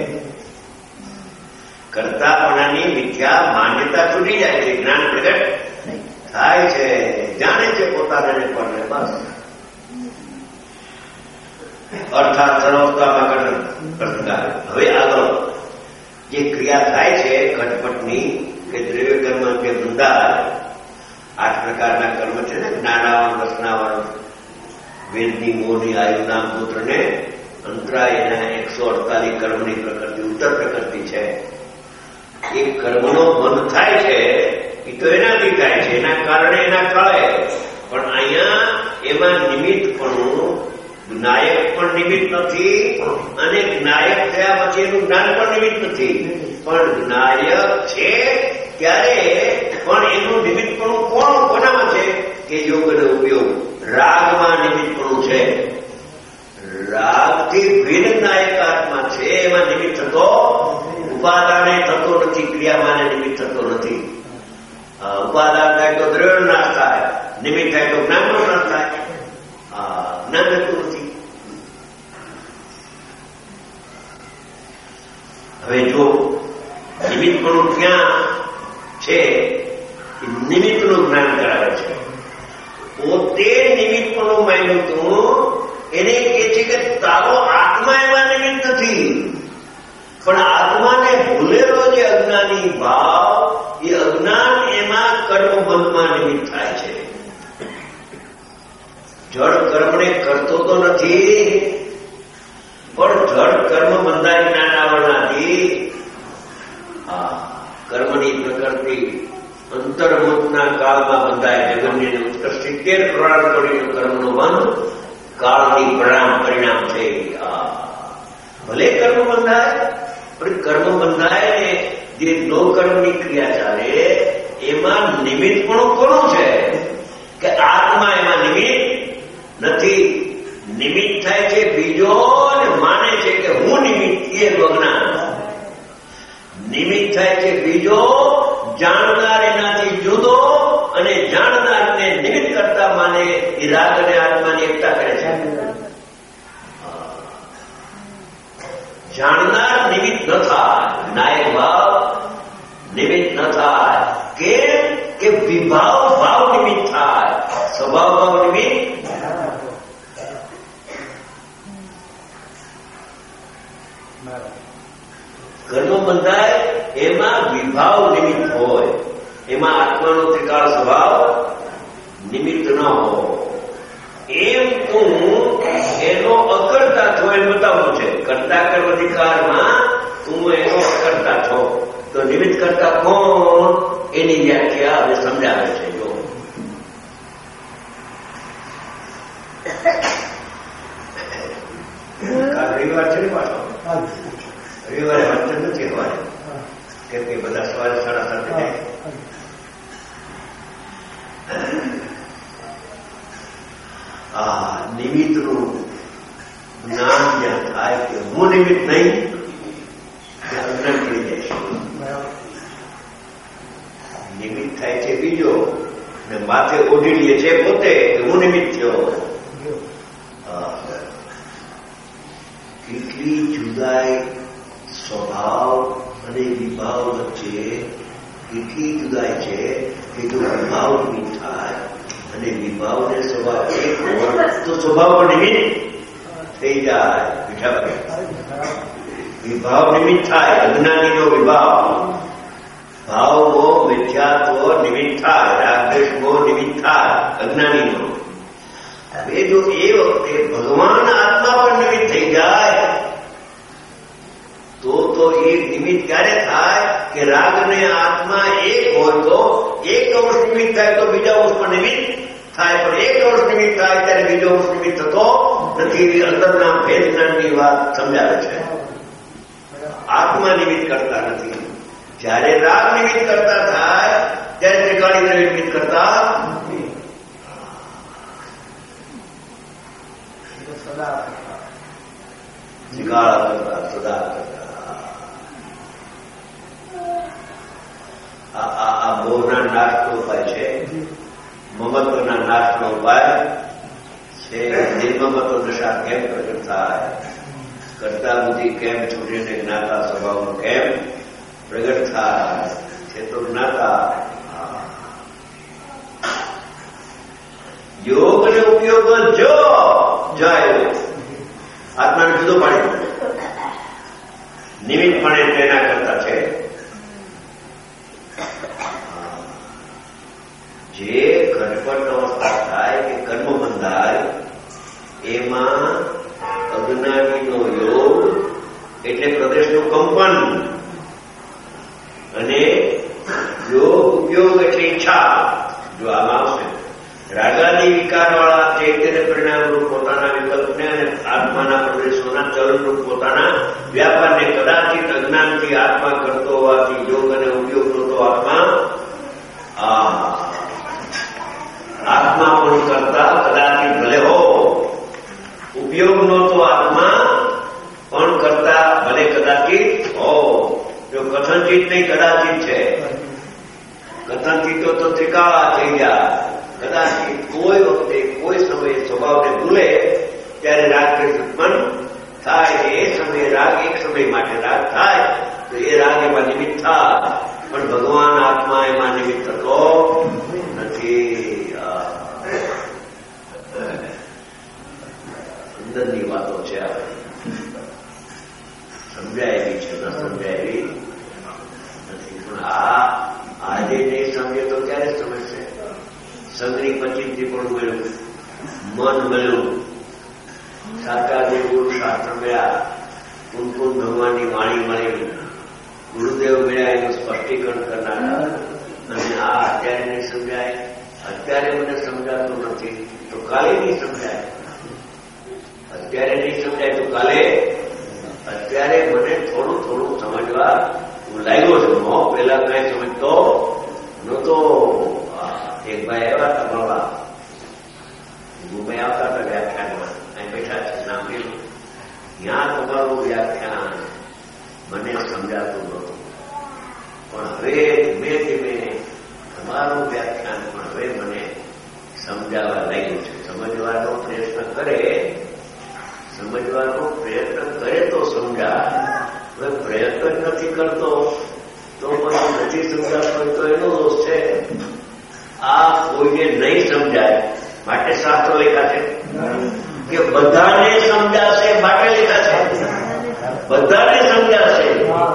B: કરતાપણાની મિથ્યા માન્યતા છૂટી જાય છે. જ્ઞાન પ્રગટ થાય છે. જાણે છે પોતાને પણ બસ. અર્થાત સર્વોત્તમ પ્રતિકાર. હવે આગળ જે ક્રિયા થાય છે ઘટપટની કે દ્રવ્ય કર્મ કે વૃંદાર 8 પ્રકારના કર્મ છે ને, જ્ઞાનાવરણ, રસનાવરણ, વેદની, મોહની, આયુના, ગોત્રને અંતરાય એના 148 કર્મની પ્રકૃતિ ઉત્તર પ્રકૃતિ છે. એ કર્મનો બંધ થાય છે એ તો એનાથી થાય છે, એના કારણે એના કાળે. પણ અહીંયા એમાં નિમિત્તપણું, જ્ઞાયક પણ નિમિત્ત નથી અને જ્ઞાયક થયા પછી એનું જ્ઞાન પણ નિમિત્ત નથી. પણ જ્ઞાયક છે ત્યારે પણ એનું નિમિત્તપણું કોનામાં છે કે યોગ અને ઉપયોગ. રાગમાં નિમિત્તપણું છે, રાગથી ભિન્ન જ્ઞાયક આત્મા છે, એમાં નિમિત્ત થતો ઉપાદાને થતો નથી, ક્રિયામાં નિમિત્ત થતો નથી. ઉપાદાન થાય તો દ્રવ્ય નાશ થાય, નિમિત્ત થાય તો જ્ઞાનનો નાશ થાય. જ્ઞાન થતું નથી. હવે જો નિમિત્તપણું ક્યાં છે, નિમિત્તનું જ્ઞાન કરાવે છે. પોતે નિમિત્તપણું માન્યું તું, એને કહે છે કે તારો આત્મા એમાં નિમિત્ત નથી, પણ આત્માને ભૂલેલો જે અજ્ઞાની ભાવ, એ અજ્ઞાન એમાં કર્મબંધમાં નિમિત્ત થાય છે. જળ કર્મને કરતો તો નથી, પણ જળ કર્મ બંધાય જ્ઞાનાવરણથી. કર્મની પ્રકૃતિ અંતર્મુખના કાળમાં બંધાય. જગનની ઉત્કર્ષ 70 કરોડ કોટીનો કર્મનો બંધ કાળની પરિણામ છે. ભલે કર્મ બંધાય, પણ કર્મ બંધાય ને જે નો કર્મની ક્રિયા ચાલે એમાં નિમિત્તપણું કોનું છે કે આત્મા એમાં નિમિત્ત નથી. નિમિત્ત થાય છે બીજો ને માને છે કે હું નિમિત્ત, એ અજ્ઞાન. નિમિત્ત થાય છે બીજો, જાણનાર એનાથી જુદો, અને જાણનારને નિમિત્ત કરતા માને એ રાગ અને આત્માની એકતા કરે છે. જાણનાર નિમિત્ત ન થાય, નાયક ભાવ નિમિત્ત ન થાય. કેમ કે વિભાવ ભાવ નિમિત્ત થાય, સ્વભાવ ભાવ નિમિત્ત. કર્મ બંધાય એમાં વિભાવ નિમિત્ત હોય, એમાં આત્માનો ત્રિકાળ સ્વભાવ નિમિત્ત ન હોય. એમ તું એનો અકર્તા છો એમ બતાવવું છે. કર્તા કર્મ અધિકારમાં તું એનો અકર્તા છો, તો નિમિત્ત કરતા કોણ એની વ્યાખ્યા હવે સમજાવે છે. જો રવિવાર છે ને, પાછો રવિવારે વાંચન નથી હોવાય, કેમ કે બધા સવારે 7:30 જાય. નિમિત્તનું જ્ઞાન જ્યાં થાય કે હું નિમિત્ત નહીં, ત્યાં અજ્ઞાન થઈ જાય છે. નિમિત્ત થાય છે બીજો, ને માથે ઓઢી લે છે પોતે કે હું નિમિત્ત થયો. કેટલી જુદાઈ સ્વભાવ અને વિભાવ વચ્ચે કેટલી જુદાઈ છે કે જો વિભાવ નિમિત્ત થાય અને વિભાવને સ્વભાવ એક હોય તો સ્વભાવ પણ નિમિત્ત થઈ જાય. વિભાવ નિમિત્ત થાય, અજ્ઞાનીનો વિભાવ, ભાવ મિથ્યાત્વ નિમિત્ત થાય, રાગદ્વેષ નિમિત્ત થાય અજ્ઞાનીનો. હવે જો એ વખતે ભગવાન આત્મા પણ નિમિત્ત થઈ જાય તો એ નિમિત્ત ક્યારે થાય કે રાગ અને આત્મા એક હોય તો એક અંશ નિમિત્ત થાય તો બીજા અંશમાં નિમિત્ત થાય, પણ એક અંશ નિમિત્ત થાય ત્યારે બીજો અંશ નિમિત્ત થતો નથી. અંદરના ભેદ જ્ઞાનની વાત સમજાવે છે. આત્મા નિમિત્ત કરતા નથી. જયારે રાગ નિમિત્ત કરતા થાય ત્યારે ત્રિકાળી દ્રવ્ય નિમિત્ત કરતા નિકાળ કરતા સદા કરતા. આ મોહના નાશનો ઉપાય છે, મમત્વના નાશનો ઉપાય છે. નિર્મમત્વ દશા કેમ પ્રગટ થાય, કરતા બુદ્ધિ કેમ છૂટીને જ્ઞાતા સ્વભાવનું કેમ પ્રગટ થાય છે. તો જ્ઞાતા યોગ અને ઉપયોગ જો જાય આત્માને જુદો પાડી નિમિત્તપણે તેના કરતા છે. એમાં અજ્ઞાનીનો યોગ એટલે પ્રદેશનું કંપન અને યોગ ઉપયોગ એટલે ઈચ્છા. જો આમાં આવશે રાગાદી વિકારવાળા ચૈતન્ય પરિણામરૂપ પોતાના વિકલ્પને અને આત્માના પ્રદેશોના ચલનરૂપ પોતાના વ્યાપારને કદાચિત અજ્ઞાનથી આત્મા કરતો હોવાથી યોગ અને ઉપયોગનો તો આત્મા પણ કરતા કદાચિત ભલે હો, ઉપયોગનો તો આત્મા પણ કરતા ભલે કદાચિત હો. જો કથનચિત નહીં કદાચિત છે. કથનચિતો તો ત્રિકાળા થઈ ગયા. કદાચિત કોઈ વખતે કોઈ સમયે સ્વભાવને ભૂલે ત્યારે રાગ ઉત્પન્ન થાય. એ સમયે રાગ એક સમય માટે રાગ થાય તો એ રાગ એમાં નિમિત્ત થાય. પણ ભગવાન આત્મા એમાં નિમિત્ત થતો નથી. અંદરની વાતો છે, સમજાય એવી છે, ન સમજાય એવી નથી. પણ આજે નહીં સમજે તો ક્યારે સમજશે? સંગ્રી 25 પણ મળ્યું, મન મળ્યું, સાકાદેવ ગુરુ શાસ્ત્ર મળ્યા, કુમકુમ ભગવાનની વાણી મળી, ગુરુદેવ મળ્યા એનું સ્પષ્ટીકરણ કરનારા. અને અત્યારે નહીં સમજાય. અત્યારે મને સમજાતું નથી તો કાલે નહીં સમજાય. અત્યારે નહીં સમજાય તો કાલે. અત્યારે મને થોડું થોડું સમજવા લાગ્યો છે. પેલા કઈ સમજતો નતો. એક ભાઈ એવા હતા મળવા, મુંબઈ આવતા હતા વ્યાખ્યાનમાં, અહીં બેઠા છે, નામ લીધું. ત્યાં તમારું વ્યાખ્યાન મને સમજાતું નહોતું, પણ હવે ધીમે ધીમે તમારું વ્યાખ્યાન પણ હવે મને સમજાવવા લાગ્યું છે. સમજવાનો પ્રયત્ન કરે તો સમજાય. હવે પ્રયત્ન નથી કરતો તો પછી નથી સમજાતો તો એનો દોષ છે. આ કોઈને નહીં સમજાય માટે શાસ્ત્રો લેખા છે કે બધાને સમજાશે માટે લેખા છે. બધાને સમજાશે.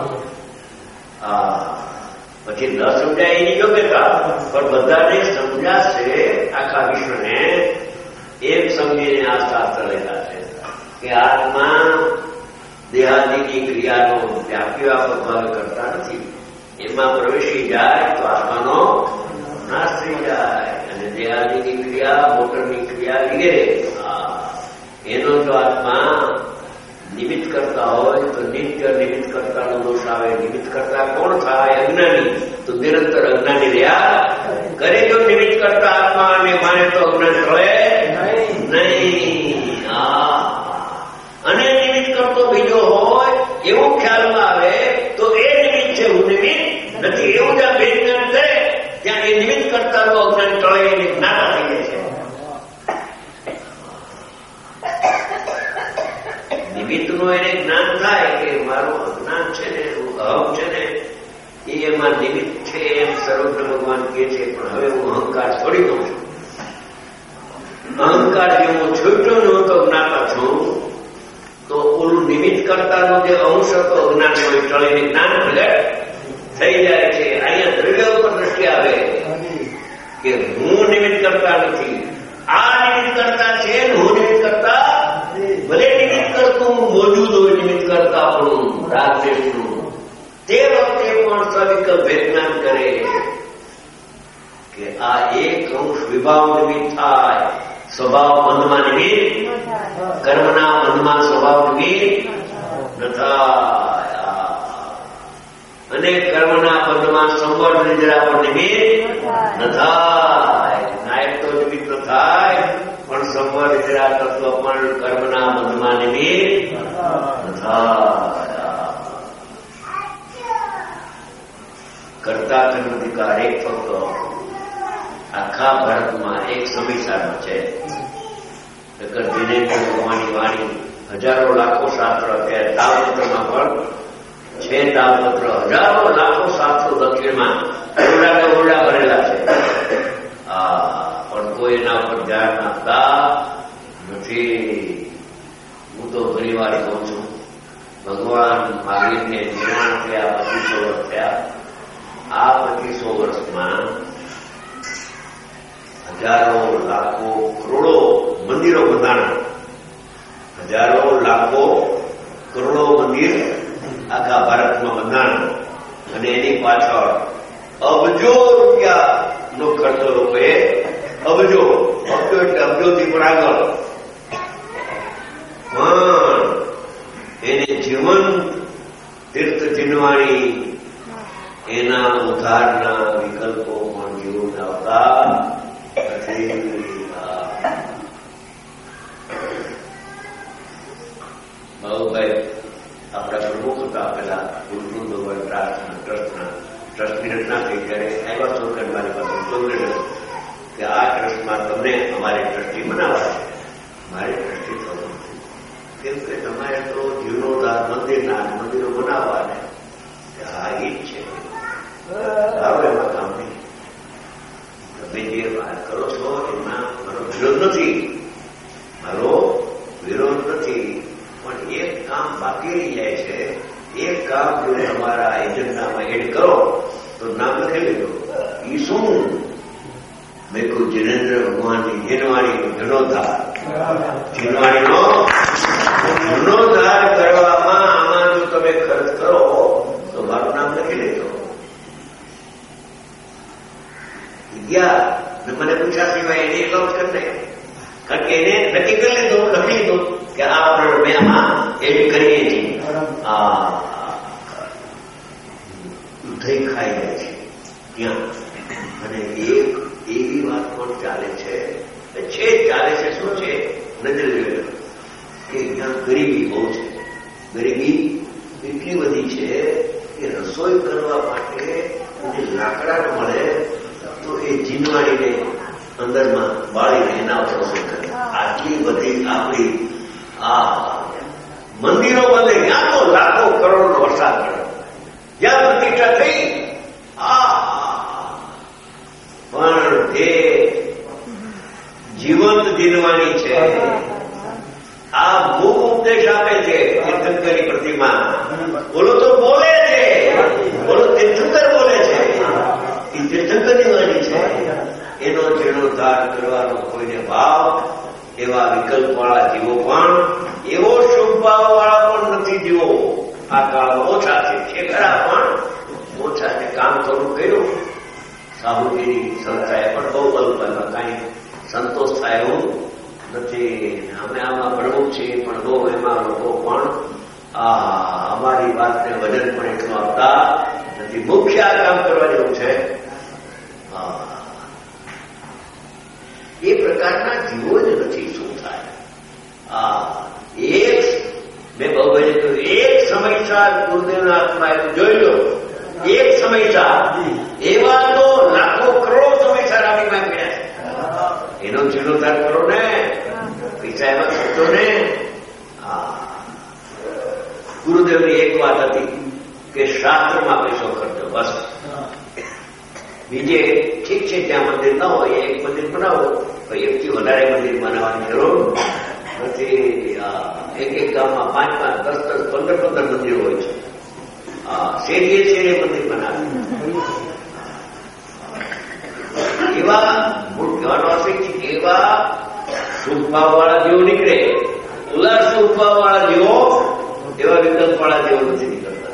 B: પછી ન સમજાય એની યોગ્યતા, પણ બધાને સમજાશે. આખા વિશ્વને એક સમજીને આ શાસ્ત્ર લેખા છે કે આત્મા દેહાદિની ક્રિયાનો વ્યાપક ભાગ કરતા નથી. એમાં પ્રવેશી જાય તો આત્માનો નાશ થઈ જાય. અને દેહાદિની ક્રિયા, મોટરની ક્રિયા વગેરે એનો જો આત્મા નિમિત્ત કરતા હોય તો નિત્ય નિમિત્ત કરતાનો દોષ આવે. નિમિત્ત કરતા કોણ થાય? અજ્ઞાની. તો નિરંતર અજ્ઞાની રહ્યા કરે. જો નિમિત્ત કરતા આત્મા અને માને તો અજ્ઞાન ટળે નહીં. અને નિમિત્ત કરતો બીજો હોય એવું ખ્યાલમાં આવે તો એ નિમિત્ત છે, હું નિમિત્ત નથી. એવું જ્યાં બેજ્ઞાન કરે ત્યાં એ નિમિત્ત કરતાનું અજ્ઞાન ટળે એને જ્ઞાતા થઈ જાય છે. નિમિત્તનું એને જ્ઞાન થાય કે મારું અજ્ઞાન છે ને, અહમ છે ને, એ એમાં નિમિત્ત છે એમ સર્વજ્ઞ ભગવાન કહે છે. પણ હવે હું અહંકાર છોડી દઉં છું. અહંકાર જે હું છૂટ્યો ન હતો જ્ઞાતા છું તો ઓલું નિમિત્ત કરતાનો જે અંશ હતો અજ્ઞાન હોય ટળીને જ્ઞાન પ્રગટ થઈ જાય છે. અહીંયા દ્રવ્ય ઉપર દ્રષ્ટિ આવે કે હું નિમિત્ત કરતા નથી, આ નિમિત્ત કરતા છે. હું નિમિત્ત કરતા ભલે નિમિત્ત કરતું મોજૂદ હોય, નિમિત્ત કરતા પણ રાગદેશનું, તે વખતે પણ સવિકલ્પ વિજ્ઞાન કરે કે આ એક અંશ વિભાવ નિમિત્ત થાય. સ્વભાવ બંધમાં નિમિત્ત, કર્મના બંધમાં સ્વભાવ નિમિત્ત ન થાય. અને કર્મના બંધમાં સંવર નિદ્રા પણ નિમિત્ત ન થાય. નાયક તો નિમિત્ત ન થાય, પણ સંવર નિદ્રા તત્વ પણ કર્મના બંધમાં નિમિત્ત ન થાય. કરતા કર્મ અધિકાર એક ફક્ત આખા ભારતમાં એક સમીક્ષાનો છે. દિનેશ ભગવાનની વાણી હજારો લાખો શાસ્ત્ર અત્યારે તાલપત્રમાં પણ છે. તાલપત્ર હજારો લાખો શાસ્ત્રો દક્ષિણમાં ઓરડા ભરેલા છે. પણ કોઈ એના પર ધ્યાન આપતા નથી. હું તો ઘણી વાર કહું છું, ભગવાન મહાવીરને નિર્માણ થયા 2500 વર્ષ થયા. આ 2500 વર્ષમાં હજારો લાખો કરોડો મંદિરો બંધાણા. હજારો લાખો કરોડો મંદિર આખા ભારતમાં બંધાણ અને એની પાછળ અબજો રૂપિયાનો ખર્ચો લોકોએ અબજો એટલે અબજોથી પણ આગળ પણ એને જીવન તીર્થ ચિનવાણી એના ઉદ્ધારના વિકલ્પો પણ જીવન આવતા બાબુભાઈ આપણા પ્રમુખ હતા પેલા ગુરુકુળ ભગવાન ટ્રસ્ટની રચના થઈ ત્યારે આવ્યા ચોકડ મારી પાસે ચોકડ કે આ ટ્રસ્ટમાં તમને અમારે ટ્રસ્ટી બનાવવા છે. મારે ટ્રસ્ટી થવું કેમ કે તમારે તો જીર્ણોદ્ધાર મંદિરો બનાવવા ને આ એ જ છે. સારું એમાં કામ નહીં. તમે જે વાત કરો છો એમાં મારો વિરોધ નથી, પણ એક કામ બાકી રહી જાય છે. એક કામ જો તમારા એજન્ડામાં એડ કરો તો નામ લખી લેજો. એ શું? મેં કહ્યું જિનેન્દ્ર ભગવાનની જીનવાણીનો જીર્ણોદ્ધાર કરવામાં આમાં જો તમે ખર્ચ કરો તો મારું નામ લખી લેજો. મને પૂછ્યા સિવાય એને એકાઉન્ટ કરી દે, કારણ કે એને નક્કી કરી લીધું, લખી લીધું કે આ આપણે આમાં એડ કરીએ છીએ. થઈ ખાઈ જાય છે ત્યાં. અને એક એવી વાત પણ ચાલે છે શું છે નજર જોઈ કે ત્યાં ગરીબી બહુ છે. ગરીબી એટલી બધી છે કે રસોઈ કરવા માટે લાકડા ન મળે તો એ જીનવાડીને અંદરમાં બાળીને એના ઉપર રસોઈ કરે. આટલી બધી આપણી મંદિરો બધે ત્યાં તો લાખો કરોડનો વરસાદ પડ્યો, જ્યાં પ્રતિષ્ઠા થઈ. પણ એ જીવંત જીનવાણી છે. આ ભૂખ ઉપદેશ આપે છે તીર્થંકરની પ્રતિમા. બોલો તો બોલે છે, બોલો તીર્થંકર બોલે છે. એ તીર્થંકરની વાણી છે. એનો જીર્ણોદ્ધાર કરવાનો કોઈને ભાવ. એવા વિકલ્પવાળા જીવો પણ, એવો શુભ ભાવવાળા પણ નથી જીવો આ કાળમાં ઓછા છે ખરા, પણ ઓછા છે. કામ કરવું કર્યું સાબુજીની સંસ્થાએ પણ બહુ બધું કાંઈ સંતોષ થાય એવું નથી. અમે આમાં પ્રમુખ છીએ પણ બહુ એમાં લોકો પણ અમારી વાતને વજન પણ એટલું આપતા નથી. મુખ્ય આ કામ કરવા જેવું છે. એ પ્રકારના જીવો જ નથી. શું થાય? એક મેં બહુ ભાઈ કહ્યું, એક સમયસાર ગુરુદેવના હાથમાં એવું જોઈ લો. એક સમયસાર એવા તો લાખો કરોડો સમયસાર આપણી માં ગયા છે. એનો જીર્ણોદ્ધાર કરો ને, પૈસા એમાં ખર્ચો ને. ગુરુદેવની એક વાત હતી કે શાસ્ત્રમાં પૈસો ખર્ચો બસ. બીજે ઠીક છે ત્યાં મંદિર ન હોય એક મંદિર બનાવો, એકથી વધારે મંદિર બનાવવાની જરૂર નથી. એક ગામમાં 5, 10, 15 મંદિરો હોય છે. શેરીએ મંદિર બનાવે. એવા એવા શુભભાવવાળા જેવો નીકળે. ઉદાર શુભભાવવાળા જેવો, એવા વિકલ્પવાળા જેવો નથી નીકળતા.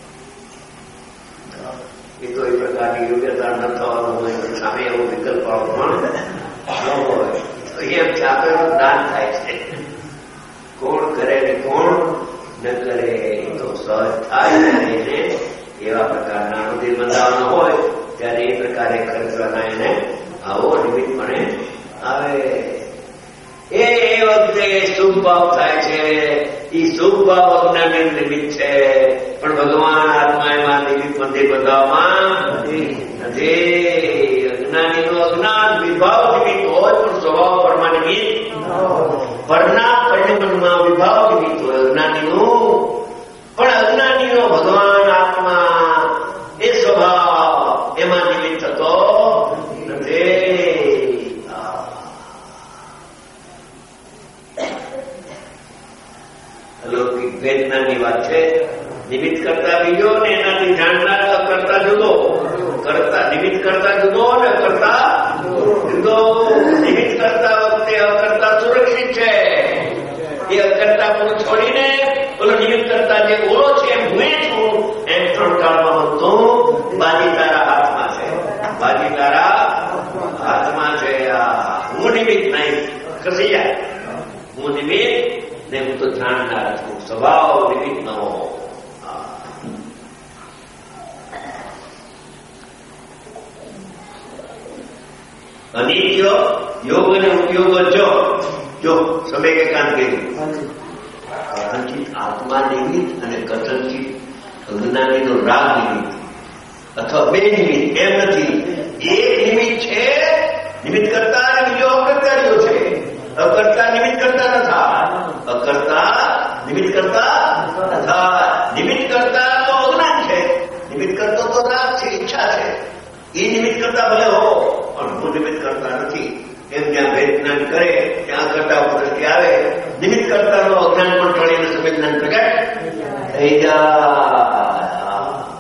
B: એ તો એ પ્રકારની યોગ્યતા ન થવાનું હોય તો સામે એવો વિકલ્પવાળો પણ ન હોય. તો એમ ચાકરનું દાન થાય છે. કોણ કરે ને કોણ ન કરે એ તો સહજ થાય. એને એવા પ્રકારના મંદિર બંધાવવાનું હોય ત્યારે એ પ્રકારે ખર્ચવાના એને આવો નિમિત્તપણે આવે. એ વખતે શુભ ભાવ થાય છે. એ શુભ ભાવ અજ્ઞાન નિમિત્ત છે, પણ ભગવાન આત્મા એમાં નિમિત્ત મંદિર બંધાવવામાં નથી. અજ્ઞાનીનું અજ્ઞાન વિભાવ નિમિત્ત હોય પણ સ્વભાવ પરમાં નિમિત્ત. પરના પરિણમનમાં વિભાવ નિમિત્ત હોય અજ્ઞાનીનું, પણ અજ્ઞાનીનો ભગવાન આત્મા એ સ્વભાવ એમાં નિમિત્ત થતો નથી. અલૌકિક વેદનાની વાત છે. નિમિત્ત કરતા બીજો ને એનાથી જાણનાર કરતા જુદો. નિમિત્ત કરતા જુદો ને કરતા જુદો. નિમિત્ત કરતા વખતે અકર્તા સુરક્ષિત છે. એ અકર્તા કરતા પણ છોડીને ઓલો નિમિત્ત કરતા જે ઓળો છે એમ હું છું એમ ત્રણ કાળમાં બધું બાજી તારા હાથમાં છે. બાજી તારા હાથમાં છે. હું નિમિત્ત નહીં ખસી જાય. હું નિમિત્ત ને હું તો જાણનાર છું. સ્વભાવ નિમિત્ત ન હો. અનિત્ય યોગ અને ઉપયોગ જો સમય કે કામ કર્યું. કથનચિત આત્મા નિમિત્ત અને કથનચિત અજ્ઞાનીનો રાગ નિમિત્ત અથવા બે નિમિત્ત એમ નથી. એક નિમિત્ત છે નિમિત્ત કરતા અને બીજો અકર્તારીઓ છે. અકર્તા નિમિત્ત કરતા નથા. અકર્તા નિમિત્ત કરતા નથા. નિમિત્ત કરતા તો અજ્ઞાન છે. નિમિત્ત કરતો તો રાગ છે, ઈચ્છા છે. એ નિમિત્ત કરતા ભલે હો પણ હું નિમિત્ત કરતા નથી. એમ જ્યાં વેદનાન કરે ત્યાં કરતા પ્રગતિ આવે. નિમિત્ત કરતા નો અજ્ઞાન પણ ટળીને સંવેદના પ્રગટ થઈ જાય.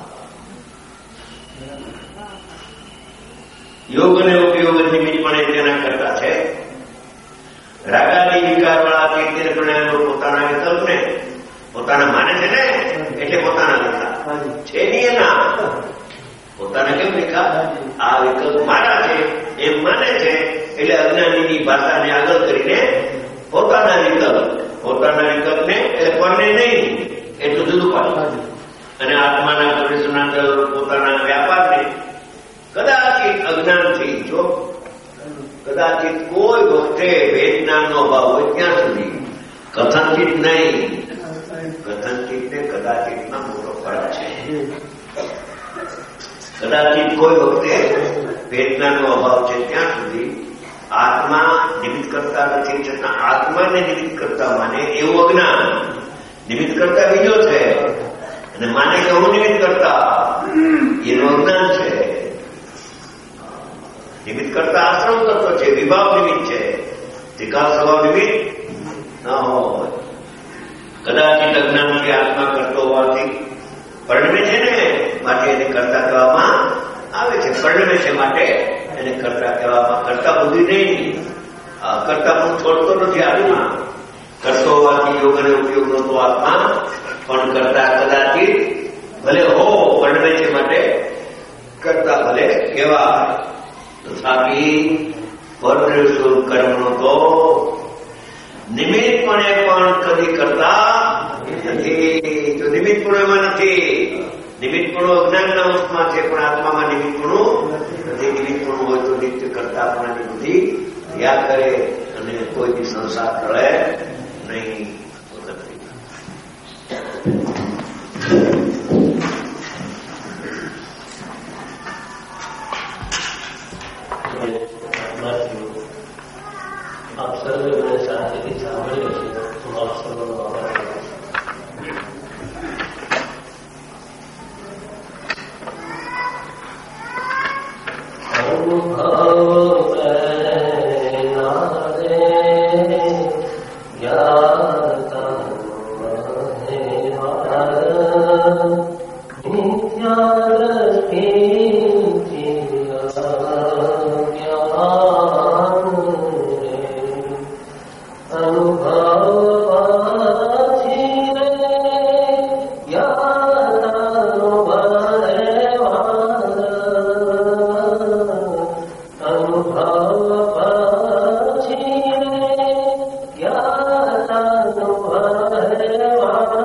B: યોગ અને ઉપયોગ નિમિત્ત પણ તેના કરતા છે. રાગાદી વિકાર વાળા કીર્તિને પ્રણામ પોતાના વિકલ્પને પોતાના માને છે ને એટલે પોતાના લેખા છે નહીં. એના પોતાના કેમ લેખા? આ વિકલ્પ મારા છે એમ માને છે એટલે અજ્ઞાનીની ભાષાને આગળ કરીને પોતાના વિકલ્પને એટલે પરને નહીં એટલું જુદું પાડે. અને આત્માના પ્રવેશના પોતાના વ્યાપારને કદાચિત અજ્ઞાનથી જો કદાચિત કોઈ વખતે વેદનાનો અભાવ હોય ત્યાં સુધી કથનચિત નહીં. કથનચિત ને કદાચિતમાં મોટો ફરક છે. કદાચિત કોઈ વખતે વેદનાનો અભાવ છે ત્યાં સુધી આત્મા નિમિત્ત કરતા નથી છતાં આત્માને નિમિત્ત કરતા માને એવું અજ્ઞાન. નિમિત્ત કરતા બીજો છે અને માને કે હું નિમિત્ત કરતા એનું અજ્ઞાન છે. નિમિત્ત કરતા આશ્રમ તત્વ છે, વિભાવ નિમિત્ત છે. વિકાસ સ્વભાવ નિમિત્ત ન હોય. કદાચિત અજ્ઞાનથી આત્મા કરતો હોવાથી પરિણમે છે ને માટે એને કરતા કહેવામાં આવે છે. પરિણમે છે માટે એને કરતા કહેવામાં કરતા બુદ્ધિ નહીં. કરતા પણ છોડતો નથી. આત્મા કરતો હોવાથી યોગ અને ઉપયોગનો તો આત્મા પણ કરતા કદાચિત ભલે હો પરિણમે છે માટે કરતા ભલે કહેવાય. તથાપી પરદ્રષ્ટુ કર્મનો તો નિમિત્તપણે પણ કદી કરતા નથી. જો નિમિત્તપણું નથી. નિમિત્તપણું અજ્ઞાનના વશમાં છે પણ આત્મામાં નિમિત્તપણું નથી. નિમિત્તપણું હોય તો નિત્ય કરતા પણ બુદ્ધિ યાદ કરે અને કોઈ બી સંસાર ટળે નહીં.
D: આપ સર્વે મને શાંતિથી સાંભળી હશે તો આપ સર્વનો આભાર.
E: Yeah.